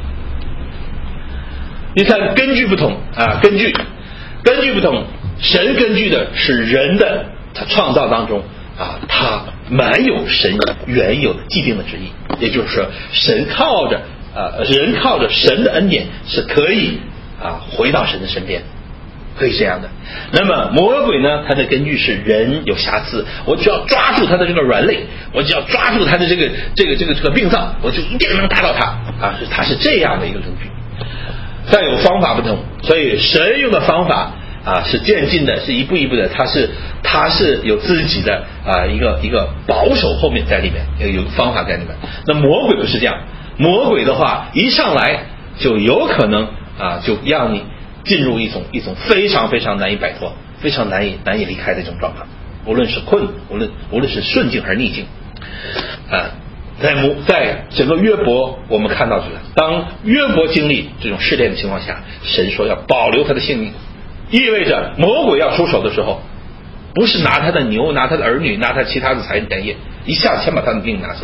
你看根据不同啊，根据根据不同，神根据的是人的他创造当中啊，他满有神原有的既定的旨意，也就是说，神靠着啊，人靠着神的恩典是可以啊回到神的身边，可以这样的。那么魔鬼呢，他的根据是人有瑕疵，我只要抓住他的这个软肋，我只要抓住他的这个这个这个这个病灶，我就一定能打倒他啊，是他是这样的一个根据。再有方法不同，所以神用的方法啊是渐进的，是一步一步的，他是他是有自己的啊一个一个保守后面在里面，有方法在里面。那魔鬼不是这样，魔鬼的话一上来就有可能啊就让你进入一种一种非常非常难以摆脱、非常难以难以离开的一种状况，无论是困，无论无论是顺境还是逆境啊。在在整个约伯，我们看到这个，当约伯经历这种试炼的情况下，神说要保留他的性命，意味着魔鬼要出手的时候，不是拿他的牛，拿他的儿女，拿他其他的财产业，一下先把他的命拿走。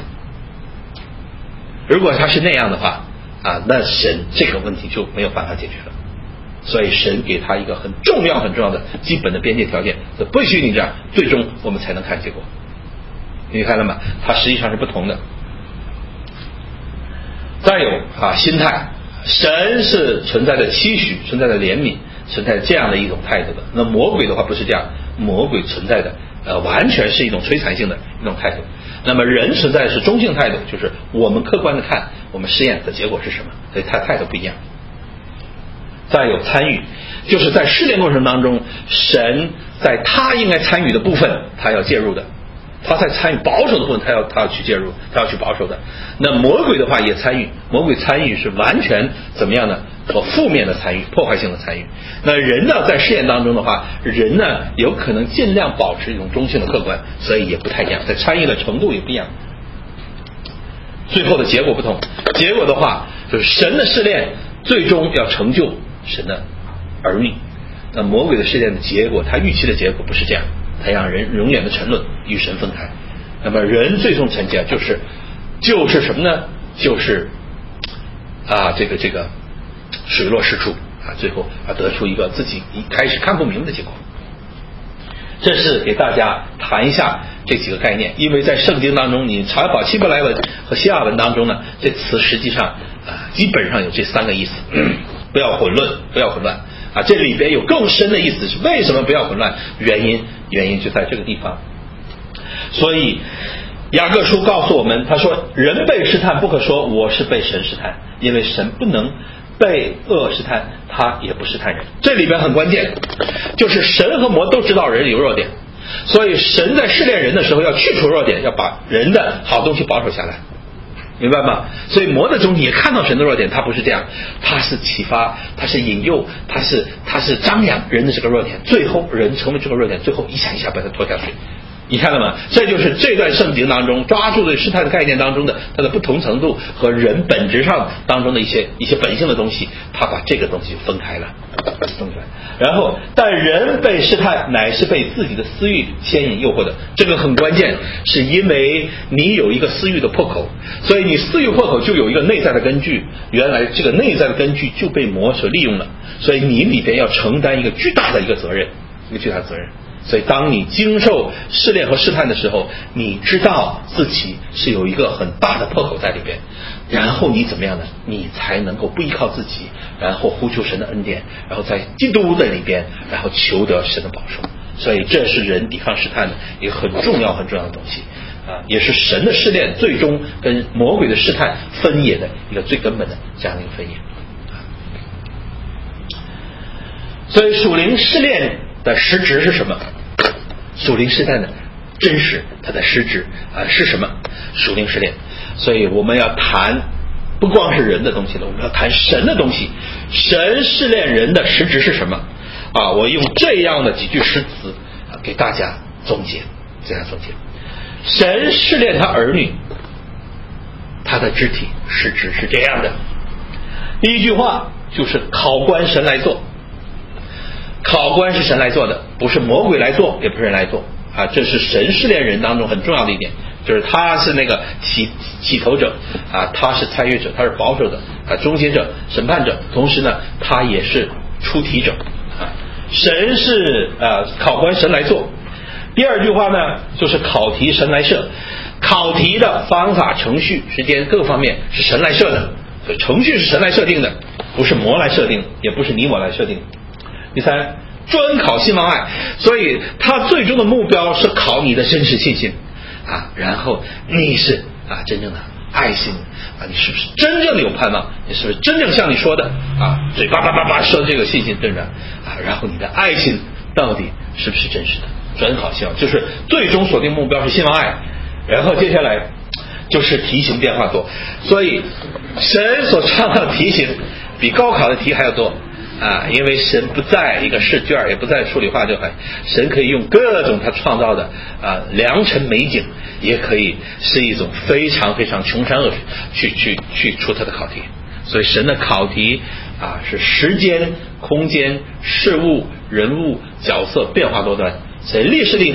如果他是那样的话啊，那神这个问题就没有办法解决了。 所以神给他一个很重要很重要的基本的边界条件，不许你这样，最终我们才能看结果。你看了吗？它实际上是不同的。再有啊，心态，神是存在的期许，存在的怜悯，存在这样的一种态度的。那魔鬼的话不是这样，魔鬼存在的呃完全是一种摧残性的一种态度。那么人存在的是中性态度，就是我们客观的看我们试验的结果是什么，所以他态度不一样。再有参与，就是在试炼过程当中，神在他应该参与的部分他要介入的，他在参与保守的部分他要他要去介入，他要去保守的。那魔鬼的话也参与，魔鬼参与是完全怎么样呢？和负面的参与，破坏性的参与。那人呢，在试验当中的话，人呢有可能尽量保持一种中性的客观，所以也不太一样，在参与的程度也不一样。最后的结果不同，结果的话就是神的试炼最终要成就神的儿女。那魔鬼的试炼的结果，他预期的结果不是这样，他让人永远的沉沦，与神分开。那么人最终成绩就是就是什么呢？就是啊这个这个水落石出啊，最后啊得出一个自己一开始看不明的结果。这是给大家谈一下这几个概念，因为在圣经当中，你查考希伯来文和希腊文当中呢，这词实际上啊基本上有这三个意思，不要混乱，不要混乱啊！这里边有更深的意思，是为什么不要混乱？原因原因就在这个地方。所以雅各书告诉我们，他说人被试探不可说我是被神试探，因为神不能被恶试探，他也不试探人。这里边很关键，就是神和魔都知道人有弱点，所以神在试炼人的时候要去除弱点，要把人的好东西保守下来，明白吗？所以魔的中心也看到神的弱点，他不是这样，他是启发，他是引诱，他是他是张扬人的这个弱点，最后人成为这个弱点，最后一下一下把他拖下水。你看到吗？这就是这段圣经当中抓住的试探概念当中的它的不同程度和人本质上当中的一些一些本性的东西，他把这个东西分开了，分开。然后，但人被试探乃是被自己的私欲牵引诱惑的，这个很关键，是因为你有一个私欲的破口，所以你私欲破口就有一个内在的根据，原来这个内在的根据就被魔所利用了，所以你里边要承担一个巨大的一个责任，一个巨大的责任。所以当你经受试炼和试探的时候，你知道自己是有一个很大的破口在里边，然后你怎么样呢？你才能够不依靠自己，然后呼求神的恩典，然后在基督的里边，然后求得神的保守。所以这是人抵抗试探的一个很重要很重要的东西啊，也是神的试炼最终跟魔鬼的试探分野的一个最根本的这样的一个分野。所以属灵试炼的实质是什么？属灵试探的真实，它的实质啊是什么？属灵试炼。所以我们要谈不光是人的东西了，我们要谈神的东西。神试炼人的实质是什么啊？我用这样的几句诗词啊给大家总结，这样总结。神试炼他儿女，他的肢体实质是这样的。第一句话就是考官神来做。考官是神来做的，不是魔鬼来做，也不是人来做啊！这是神试炼人当中很重要的一点，就是他是那个起起头者啊，他是参与者，他是保守的啊，中间者、审判者，同时呢，他也是出题者啊。神是啊考官，神来做。第二句话呢，就是考题神来设，考题的方法、程序、时间各方面是神来设的，所以程序是神来设定的，不是魔来设定，也不是你我来设定。第三，专考信望爱，所以他最终的目标是考你的真实信心啊，然后你是啊真正的爱心啊，你是不是真正的有盼望？你是不是真正像你说的啊，嘴巴叭叭叭说这个信心真的啊，然后你的爱心到底是不是真实的？专考信望就是最终锁定目标是信望爱，然后接下来就是题型变化多，所以神所创造的题型比高考的题还要多。啊，因为神不在一个试卷，也不在数理化这块，神可以用各种他创造的啊良辰美景，也可以是一种非常非常穷山恶水去去去出他的考题。所以神的考题啊是时间、空间、事物、人物、角色变化多端，所以历史历代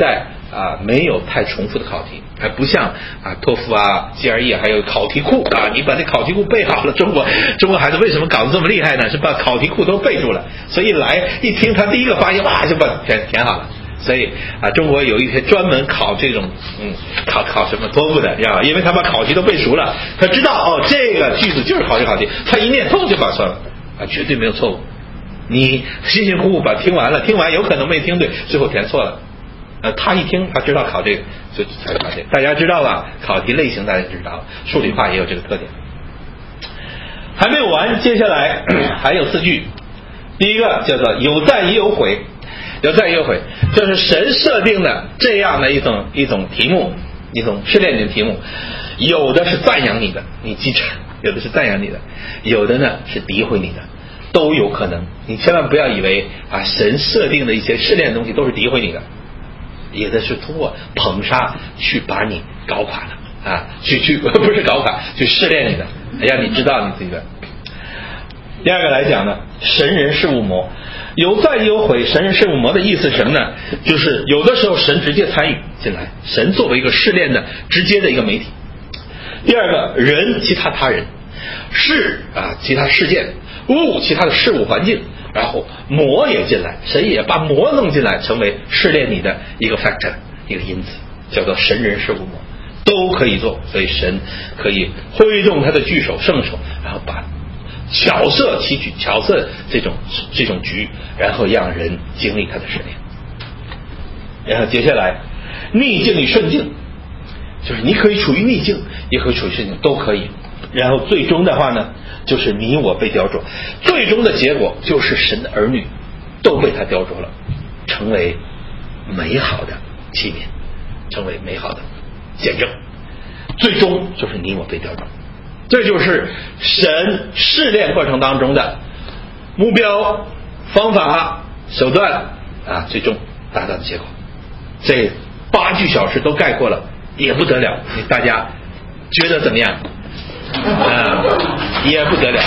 啊没有太重复的考题，还不像啊托福啊 G R E 还有考题库啊，你把这考题库背好了，中国中国孩子为什么搞得这么厉害呢？是把考题库都背住了，所以一来一听他第一个发音哇就把填填好了。所以啊，中国有一些专门考这种嗯考考什么托福的，知道吧？因为他把考题都背熟了，他知道哦这个句子就是考这考题，他一念通就把算了啊，绝对没有错误。你辛辛苦苦把听完了，听完有可能没听对，最后填错了。呃，他一听他知道考这个，就才发现。大家知道吧？考题类型大家知道，数理化也有这个特点。还没有完，接下来还有四句。第一个叫做有赞也有悔，有赞也有悔，就是神设定的这样的一种一种题目，一种试炼你的题目，有的是赞扬你的，你记着，有的是赞扬你的，有的呢是诋毁你的。都有可能，你千万不要以为啊，神设定的一些试炼的东西都是诋毁你的，有的是通过捧杀去把你搞垮了啊，去去不是搞垮，去试炼你的，让你知道你自己的。第二个来讲呢，神人事物魔，有赞也有悔。神人事物魔的意思是什么呢？就是有的时候神直接参与进来，神作为一个试炼的直接的一个媒体。第二个，人其他他人，事啊其他事件。物其他的事物环境，然后魔也进来，神也把魔弄进来，成为试炼你的一个 factor， 一个因子，叫做神人事物魔，都可以做。所以神可以挥动他的巨手圣手，然后把巧设棋局，巧设这种这种局，然后让人经历他的试炼。然后接下来逆境与顺境，就是你可以处于逆境，也可以处于顺境，都可以。然后最终的话呢，就是你我被雕琢，最终的结果就是神的儿女都被他雕琢了，成为美好的器皿，成为美好的见证，最终就是你我被雕琢。这就是神试炼过程当中的目标、方法、手段啊，最终达到的结果。这八句小诗都概括了，也不得了，大家觉得怎么样？啊，也不得了。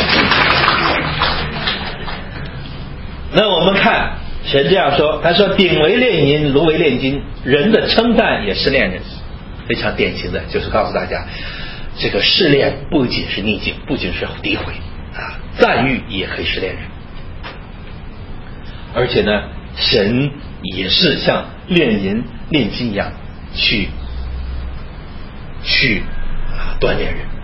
那我们看神这样说，他说鼎为炼银，炉为炼金，人的称赞也是炼人。非常典型的就是告诉大家，这个试炼不仅是逆境，不仅是诋毁啊，赞誉也可以是炼人。而且呢，神也是像炼银炼金一样去去啊锻炼人。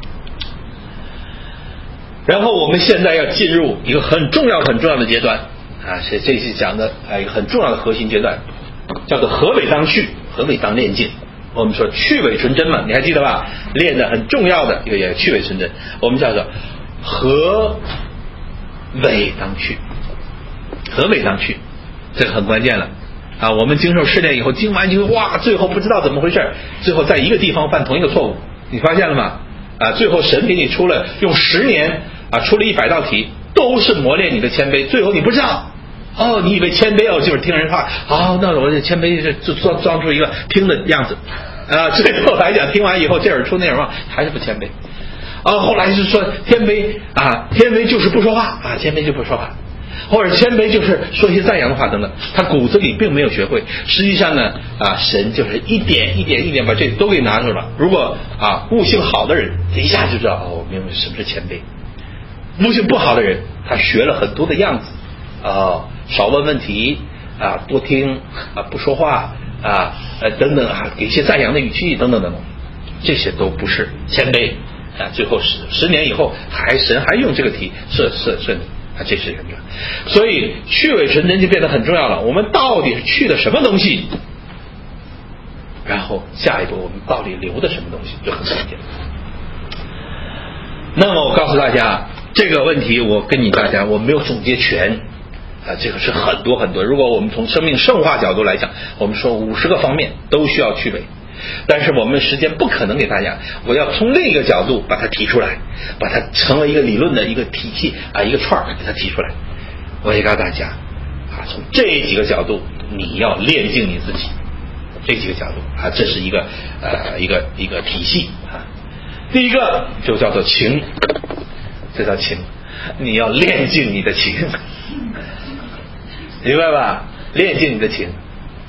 然后我们现在要进入一个很重要很重要的阶段啊，是这是讲的啊一个很重要的核心阶段，叫做合伪当去，合伪当炼尽。我们说去伪存真嘛，你还记得吧？练的很重要的一个也去伪存真，我们叫做合伪当去，合伪当去，这个很关键了啊！我们经受试炼以后，经完就哇，最后不知道怎么回事，最后在一个地方犯同一个错误，你发现了吗？啊，最后神给你出了用十年啊出了一百道题，都是磨练你的谦卑，最后你不知道。哦，你以为谦卑哦就是听人话，哦，那我这谦卑是装装出一个听的样子啊，最后来讲听完以后这耳出那耳忘，还是不谦卑啊。后来是说谦卑啊，谦卑就是不说话啊，谦卑就不说话，或者谦卑就是说一些赞扬的话等等，他骨子里并没有学会。实际上呢啊，神就是一点一点一点把这都给拿出来了。如果啊悟性好的人，一下就知道哦，明白什么是谦卑。悟性不好的人，他学了很多的样子啊。少问问题啊，多听啊，不说话啊，呃等等啊，给一些赞扬的语气等等等等，这些都不是谦卑啊。最后十十年以后，还神还用这个题设设设你啊，这是很重要。所以去伪存真就变得很重要了。我们到底是去的什么东西？然后下一步我们到底留的什么东西就很关键。那么我告诉大家这个问题，我跟你大家我没有总结全。啊，这个是很多很多。如果我们从生命圣化角度来讲，我们说五十个方面都需要去伪，但是我们时间不可能给大家，我要从另一个角度把它提出来，把它成为一个理论的一个体系啊，一个串儿给它提出来。我也告诉大家啊，从这几个角度你要练净你自己，这几个角度啊，这是一个呃一个一个体系啊。第一个就叫做情，这叫情，你要练净你的情。明白吧？练净你的情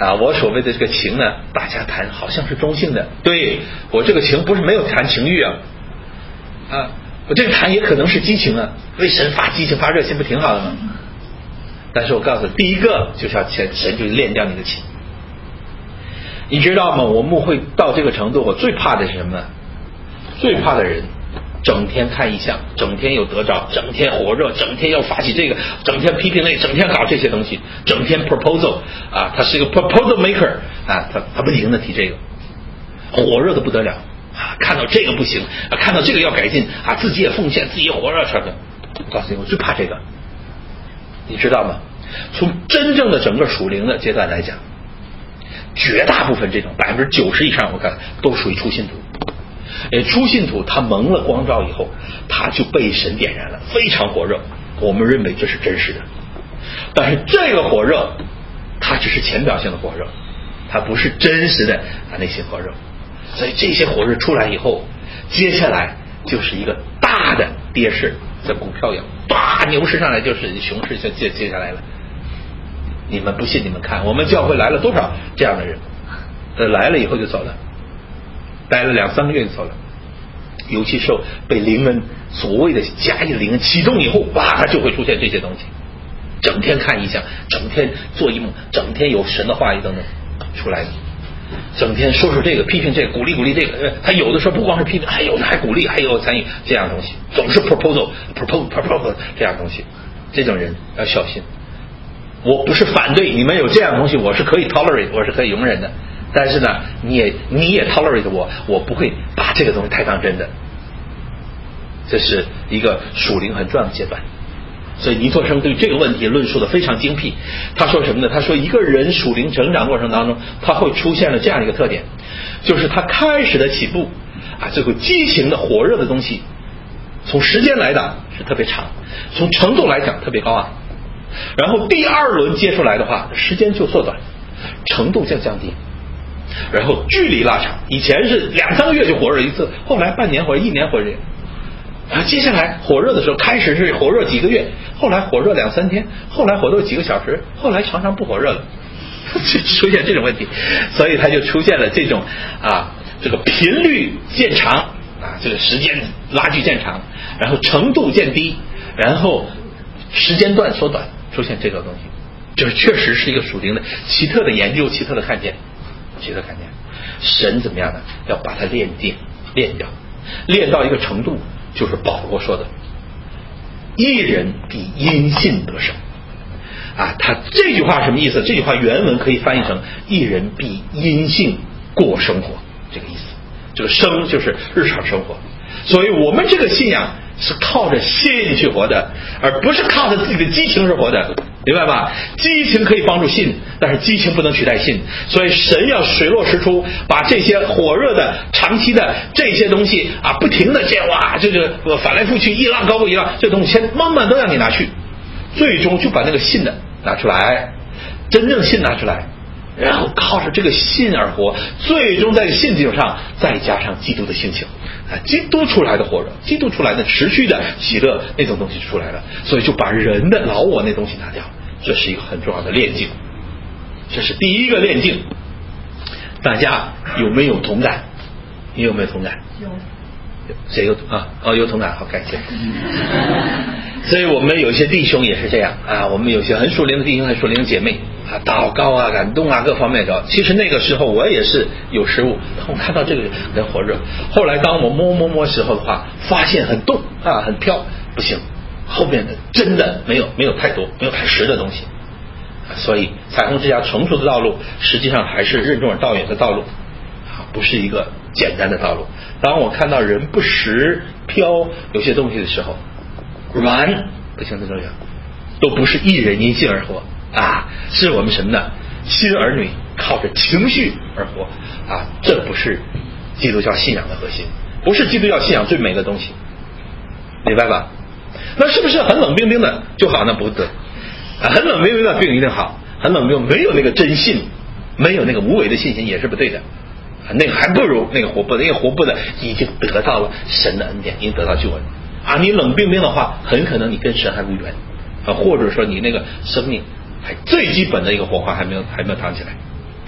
啊，我所谓的这个情呢，大家谈好像是中性的，对，我这个情不是没有谈情欲啊，啊，我这个谈也可能是激情啊，为神发激情发热心不挺好的吗？但是我告诉你，第一个就是要神神就练掉你的情。你知道吗？我们会到这个程度，我最怕的是什么？最怕的人整天看异象，整天有得着，整天火热，整天要发起这个，整天批评那，整天搞这些东西，整天 proposal 啊，他是一个 proposal maker 啊，他他不停的提这个，火热的不得了啊，看到这个不行啊，看到这个要改进啊，自己也奉献，自己也火热什么的。我告诉你，我最怕这个，你知道吗？从真正的整个属灵的阶段来讲，绝大部分这种百分之九十以上，我看都属于初信徒。呃，初信徒他蒙了光照以后，他就被神点燃了，非常火热。我们认为这是真实的，但是这个火热，它只是浅表性的火热，它不是真实的啊内心火热。所以这些火热出来以后，接下来就是一个大的跌势，像股票一样，大牛市上来就是熊市，就接接下来了。你们不信，你们看，我们教会来了多少这样的人，呃，来了以后就走了，待了两三个月就走了。尤其是被灵恩所谓的加以灵恩启动以后，哇，它就会出现这些东西，整天看异象，整天做异梦，整天有神的话语等等出来的，整天说说这个，批评这个，鼓励鼓励这个，他有的时候不光是批评，还有的还鼓励，还有参与这样的东西，总是 proposal proposal proposal 这样的东西，这种人要小心。我不是反对你们有这样的东西，我是可以 tolerate， 我是可以容忍的。但是呢，你也你也 tolerate 我，我不会把这个东西太当真的。这是一个属灵很重要的阶段。所以尼托生对这个问题论述的非常精辟。他说什么呢？他说一个人属灵成长过程当中，他会出现了这样一个特点，就是他开始的起步啊，这个激情的火热的东西，从时间来讲是特别长，从程度来讲特别高昂。然后第二轮接出来的话，时间就缩短，程度就降低，然后距离拉长。以前是两三个月就火热一次，后来半年或者一年火热。啊，接下来火热的时候，开始是火热几个月，后来火热两三天，后来火热几个小时，后来常常不火热了，出现这种问题，所以它就出现了这种啊，这个频率渐长啊，这个时间拉距渐长，然后程度渐低，然后时间段缩短，出现这个东西，就是确实是一个属灵的奇特的研究，奇特的看见，奇特看见，神怎么样呢？要把它练定，练掉，练到一个程度。就是保罗说的一人必因信得生啊，他这句话什么意思？这句话原文可以翻译成一人必因信过生活，这个意思。这个生就是日常生活，所以我们这个信仰是靠着信去活的，而不是靠着自己的激情是活的，明白吧？激情可以帮助信，但是激情不能取代信，所以神要水落石出，把这些火热的长期的这些东西啊，不停的这样哇，这个反来覆去，一浪高过一浪，这东西先慢慢都让你拿去，最终就把那个信的拿出来，真正信拿出来，然后靠着这个信而活，最终在信基础上再加上基督的性情啊，基督出来的火热，基督出来的持续的喜乐那种东西出来了，所以就把人的老我那东西拿掉，这是一个很重要的炼境，这是第一个炼境。大家有没有同感？你有没有同感？ 有。 谁有啊？哦，有同感，好，感谢。所以我们有些弟兄也是这样啊，我们有些很属灵的弟兄、很属灵的姐妹啊，祷告啊、感动啊，各方面的。其实那个时候我也是有失误，我看到这个人火热，后来当我摸摸摸时候的话，发现很动啊，很飘，不行，后面的真的没有没有太多，没有太实的东西。所以彩虹之家成熟的道路，实际上还是任重而道远的道路，不是一个简单的道路。当我看到人不实飘有些东西的时候，软不行的重要，都不是一人因信而活啊，是我们什么呢？新儿女靠着情绪而活啊，这不是基督教信仰的核心，不是基督教信仰最美的东西，明白吧？那是不是很冷冰冰的就好呢？不对啊，很冷冰冰的并不一定好，很冷冰冰没有那个真信，没有那个无为的信心也是不对的。那个还不如那个活泼的，那个活泼的已经得到了神的恩典，已经得到救恩啊！你冷冰冰的话，很可能你跟神还无缘啊，或者说你那个生命还最基本的一个火花还没有还没有长起来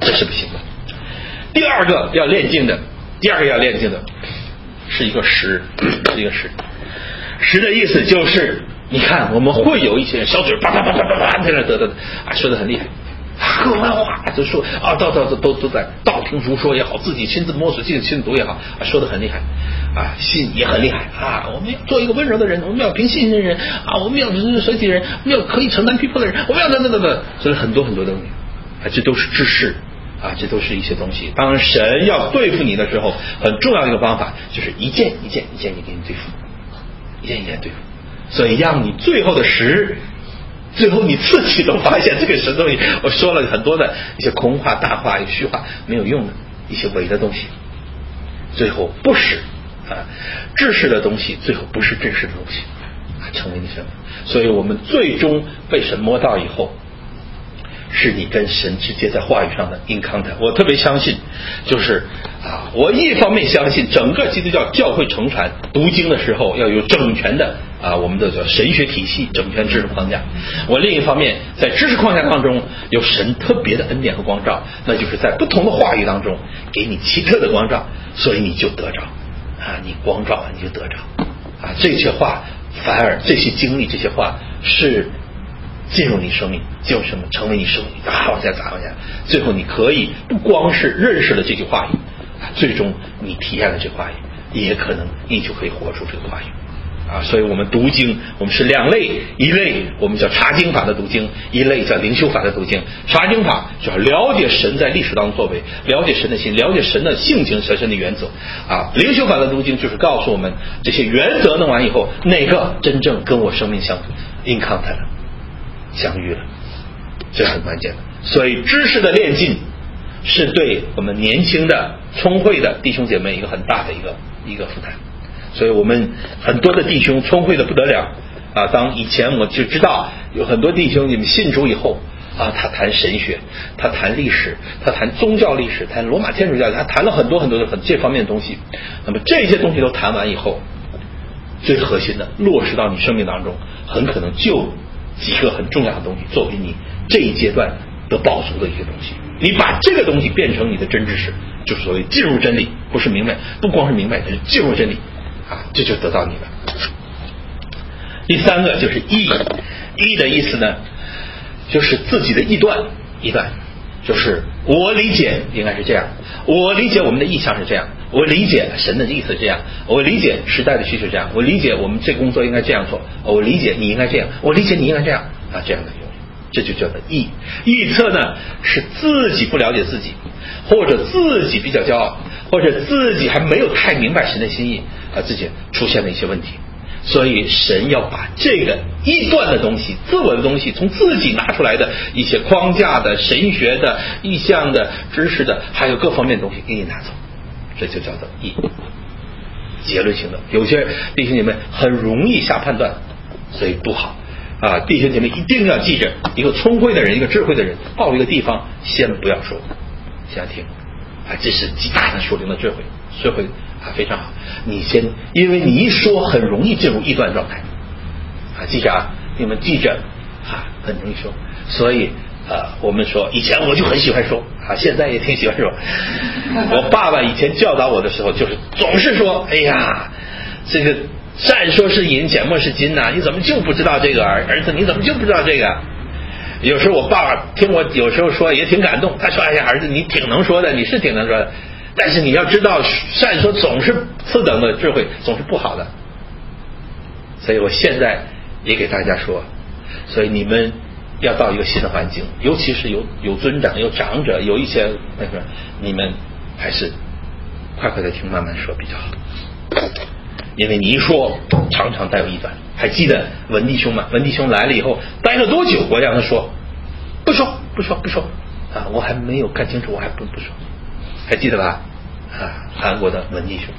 这是不行的。第二个要练静的，第二个要练静的是一个识，是一个识。识的意思就是，你看我们会有一些人小嘴叭叭叭叭叭叭在那得得啊，说得很厉害。啊，哇，就说啊，到到都都在道听途说也好，自己亲自摸索、亲自亲自读也好，啊，说得很厉害，啊，信也很厉害啊。我们要做一个温柔的人，我们要凭信心的人啊，我们要随己人，我们要可以承担逼迫的人，我们要等等等等，所以很多很多东西，啊，这都是知识啊，这都是一些东西。当神要对付你的时候，很重要的一个方法就是一件一件一件一件对付，一件一件对付，所以让你最后的识。最后你自己都发现这个什么东西，我说了很多的一些空话、大话、虚话没有用的一些伪的东西，最后不是啊，知识的东西最后不是真实的东西啊，成为你身份。所以我们最终被神摸到以后，是你跟神直接在话语上的 encounter。我特别相信，就是啊，我一方面相信整个基督教教会承传读经的时候要有整全的啊，我们的叫神学体系、整全知识框架。我另一方面在知识框架当中有神特别的恩典和光照，那就是在不同的话语当中给你奇特的光照，所以你就得着啊，你光照你就得着啊。这些话反而这些经历这些话是进入你生命，进入什么？成为你生命，打往下打往下，最后你可以不光是认识了这句话语，最终你体验了这话语，也可能你就可以活出这个话语啊。所以我们读经，我们是两类，一类我们叫查经法的读经，一类叫灵修法的读经。查经法就要了解神在历史当中作为，了解神的心，了解神的性情和神的原则啊。灵修法的读经就是告诉我们这些原则弄完以后，哪个真正跟我生命相 encounter 了，相遇了，这很关键的。所以知识的练进是对我们年轻的聪慧的弟兄姐妹一个很大的一个一个负担。所以我们很多的弟兄聪慧的不得了啊！当以前我就知道有很多弟兄，你们信主以后啊，他谈神学，他谈历史，他谈宗教历史，谈罗马天主教，他谈了很多很多的很这方面的东西。那么这些东西都谈完以后，最核心的落实到你生命当中，很可能就几个很重要的东西作为你这一阶段的饱足的一个东西。你把这个东西变成你的真知识，就是所谓进入真理，不是明白，不光是明白，是进入真理啊，这就得到你了。第三个就是义，义的意思呢，就是自己的臆断，臆断就是我理解应该是这样，我理解我们的意向是这样，我理解神的意思是这样，我理解时代的需求这样，我理解我们这工作应该这样做，我理解你应该这样，我理解你应该这样啊，这样的用，这就叫做臆。臆测呢是自己不了解自己，或者自己比较骄傲，或者自己还没有太明白神的心意啊，自己出现了一些问题。所以神要把这个臆断的东西，自我的东西，从自己拿出来的一些框架的、神学的、意象的、知识的，还有各方面的东西给你拿走，这就叫做臆。结论性的，有些弟兄姐妹很容易下判断，所以不好啊！弟兄姐妹一定要记着，一个聪慧的人，一个智慧的人，到一个地方先不要说，先听啊，这是极大的属灵的智慧，智慧啊非常好。你先，因为你一说很容易进入臆断状态啊，记着啊，你们记着啊，很容易说。所以呃，我们说以前我就很喜欢说啊，现在也挺喜欢说。我爸爸以前教导我的时候，就是总是说，哎呀，这个善说是银，缄默是金呐、啊，你怎么就不知道这个儿儿子？你怎么就不知道这个？有时候我爸爸听我有时候说也挺感动，他说：“哎呀，儿子你挺能说的，你是挺能说的。”但是你要知道，善说总是次等的智慧，总是不好的。所以我现在也给大家说，所以你们要到一个新的环境，尤其是有有尊长、有长者、有一些那个，你们还是快快的听，慢慢说比较好。因为你一说，常常带有臆断。还记得文弟兄吗？文弟兄来了以后，待了多久？我让他说，不说，不说，不说啊！我还没有看清楚，我还不不说。还记得吧？啊，韩国的文弟兄。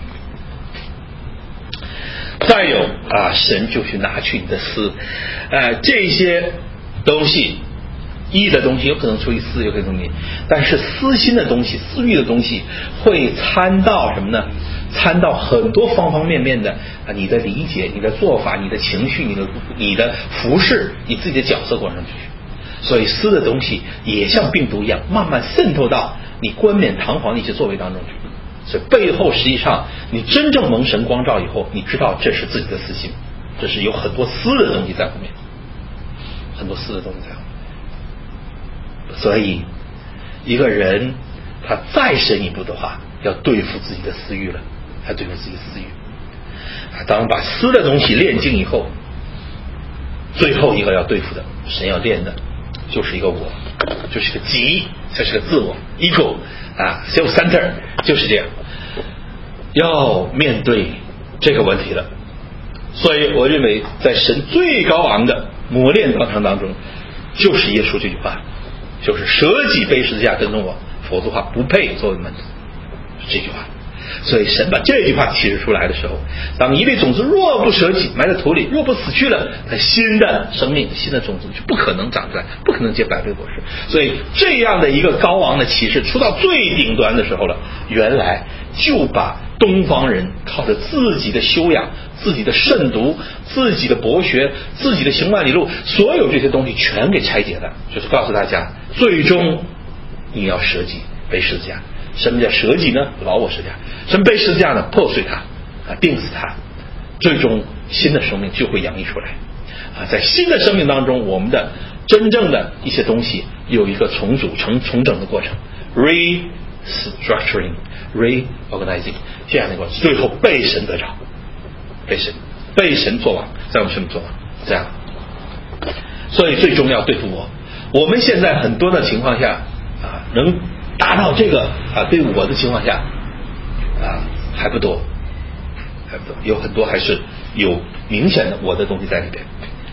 再有啊，神就去拿去你的私，呃，这些东西，义的东西有可能出于私，有可能出于，但是私心的东西、私欲的东西会掺到什么呢？掺到很多方方面面的啊，你的理解、你的做法、你的情绪、你的你的服饰、你自己的角色过上去。 所以私的东西也像病毒一样，慢慢渗透到你冠冕堂皇的一些作为当中去。所以背后实际上，你真正蒙神光照以后，你知道这是自己的私心，这是有很多私的东西在后面，很多私的东西在后面。所以，一个人他再深一步的话，要对付自己的私欲了，要对付自己的私欲。啊，当把私的东西炼净以后，最后一个要对付的，神要练的，就是一个我，就是个己，这是个自我 ego 啊 self center， 就是这样，要面对这个问题了。所以我认为在神最高昂的磨练过程当中，就是耶稣这句话，就是舍己背十字架跟从我，否则的话不配作为门徒，这句话。所以神把这句话启示出来的时候，当一粒种子若不舍己埋在土里，若不死去了，它新的生命新的种子就不可能长出来，不可能结百倍果实。所以这样的一个高昂的启示出到最顶端的时候了，原来就把东方人靠着自己的修养、自己的慎独、自己的博学、自己的行万里路，所有这些东西全给拆解了，就是告诉大家，最终你要舍己背十字架。什么叫舍己呢？劳我十字架。什么背十字架呢？破碎它啊，钉死它，最终新的生命就会洋溢出来啊！在新的生命当中，我们的真正的一些东西有一个重组、重重整的过程 ，restructuring、reorganizing 这样的过程，最后被神得着，被神被神作王，在我们身上作王，这样。所以最终要对付我。我们现在很多的情况下啊，能达到这个啊对我的情况下啊还不多，还不多，有很多还是有明显的我的东西在里边。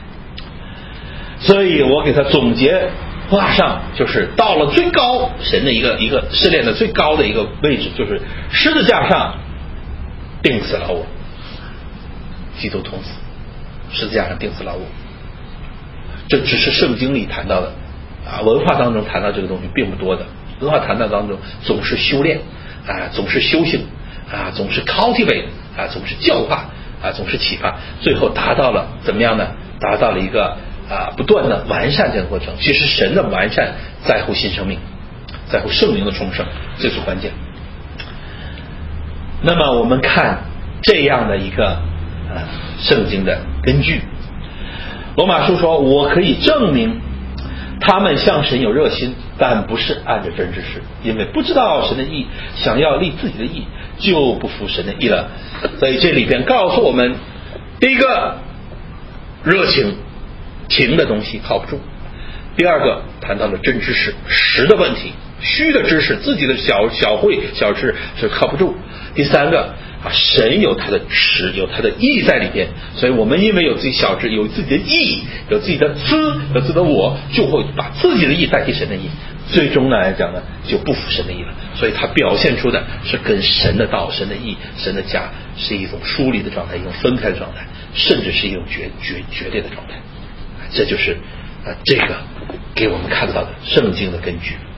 所以我给他总结画上，就是到了最高神的一个一个试炼的最高的一个位置，就是十字架上钉死了我，基督同死，十字架上钉死了我。这只是圣经里谈到的啊，文化当中谈到这个东西并不多的。文化谈到当中总是修炼啊，总是修行啊，总是 cultivate 啊，总是教化啊，总是启发，最后达到了怎么样呢？达到了一个啊不断的完善这个过程。其实神的完善在乎新生命，在乎圣灵的重生，这是关键。那么我们看这样的一个啊圣经的根据，罗马书说，我可以证明他们向神有热心，但不是按着真知识，因为不知道神的义，想要立自己的义，就不服神的义了。所以这里边告诉我们，第一个，热情情的东西靠不住；第二个，谈到了真知识实的问题，虚的知识，自己的小小慧小知是靠不住；第三个啊，神有他的实，有他的义在里边，所以我们因为有自己小知，有自己的义，有自己的私，有自己的我，就会把自己的义代替神的义，最终呢来讲呢，就不服神的义了。所以它表现出的是跟神的道、神的义、神的家是一种疏离的状态，一种分开的状态，甚至是一种决决决裂的状态。这就是啊，这个给我们看到的圣经的根据。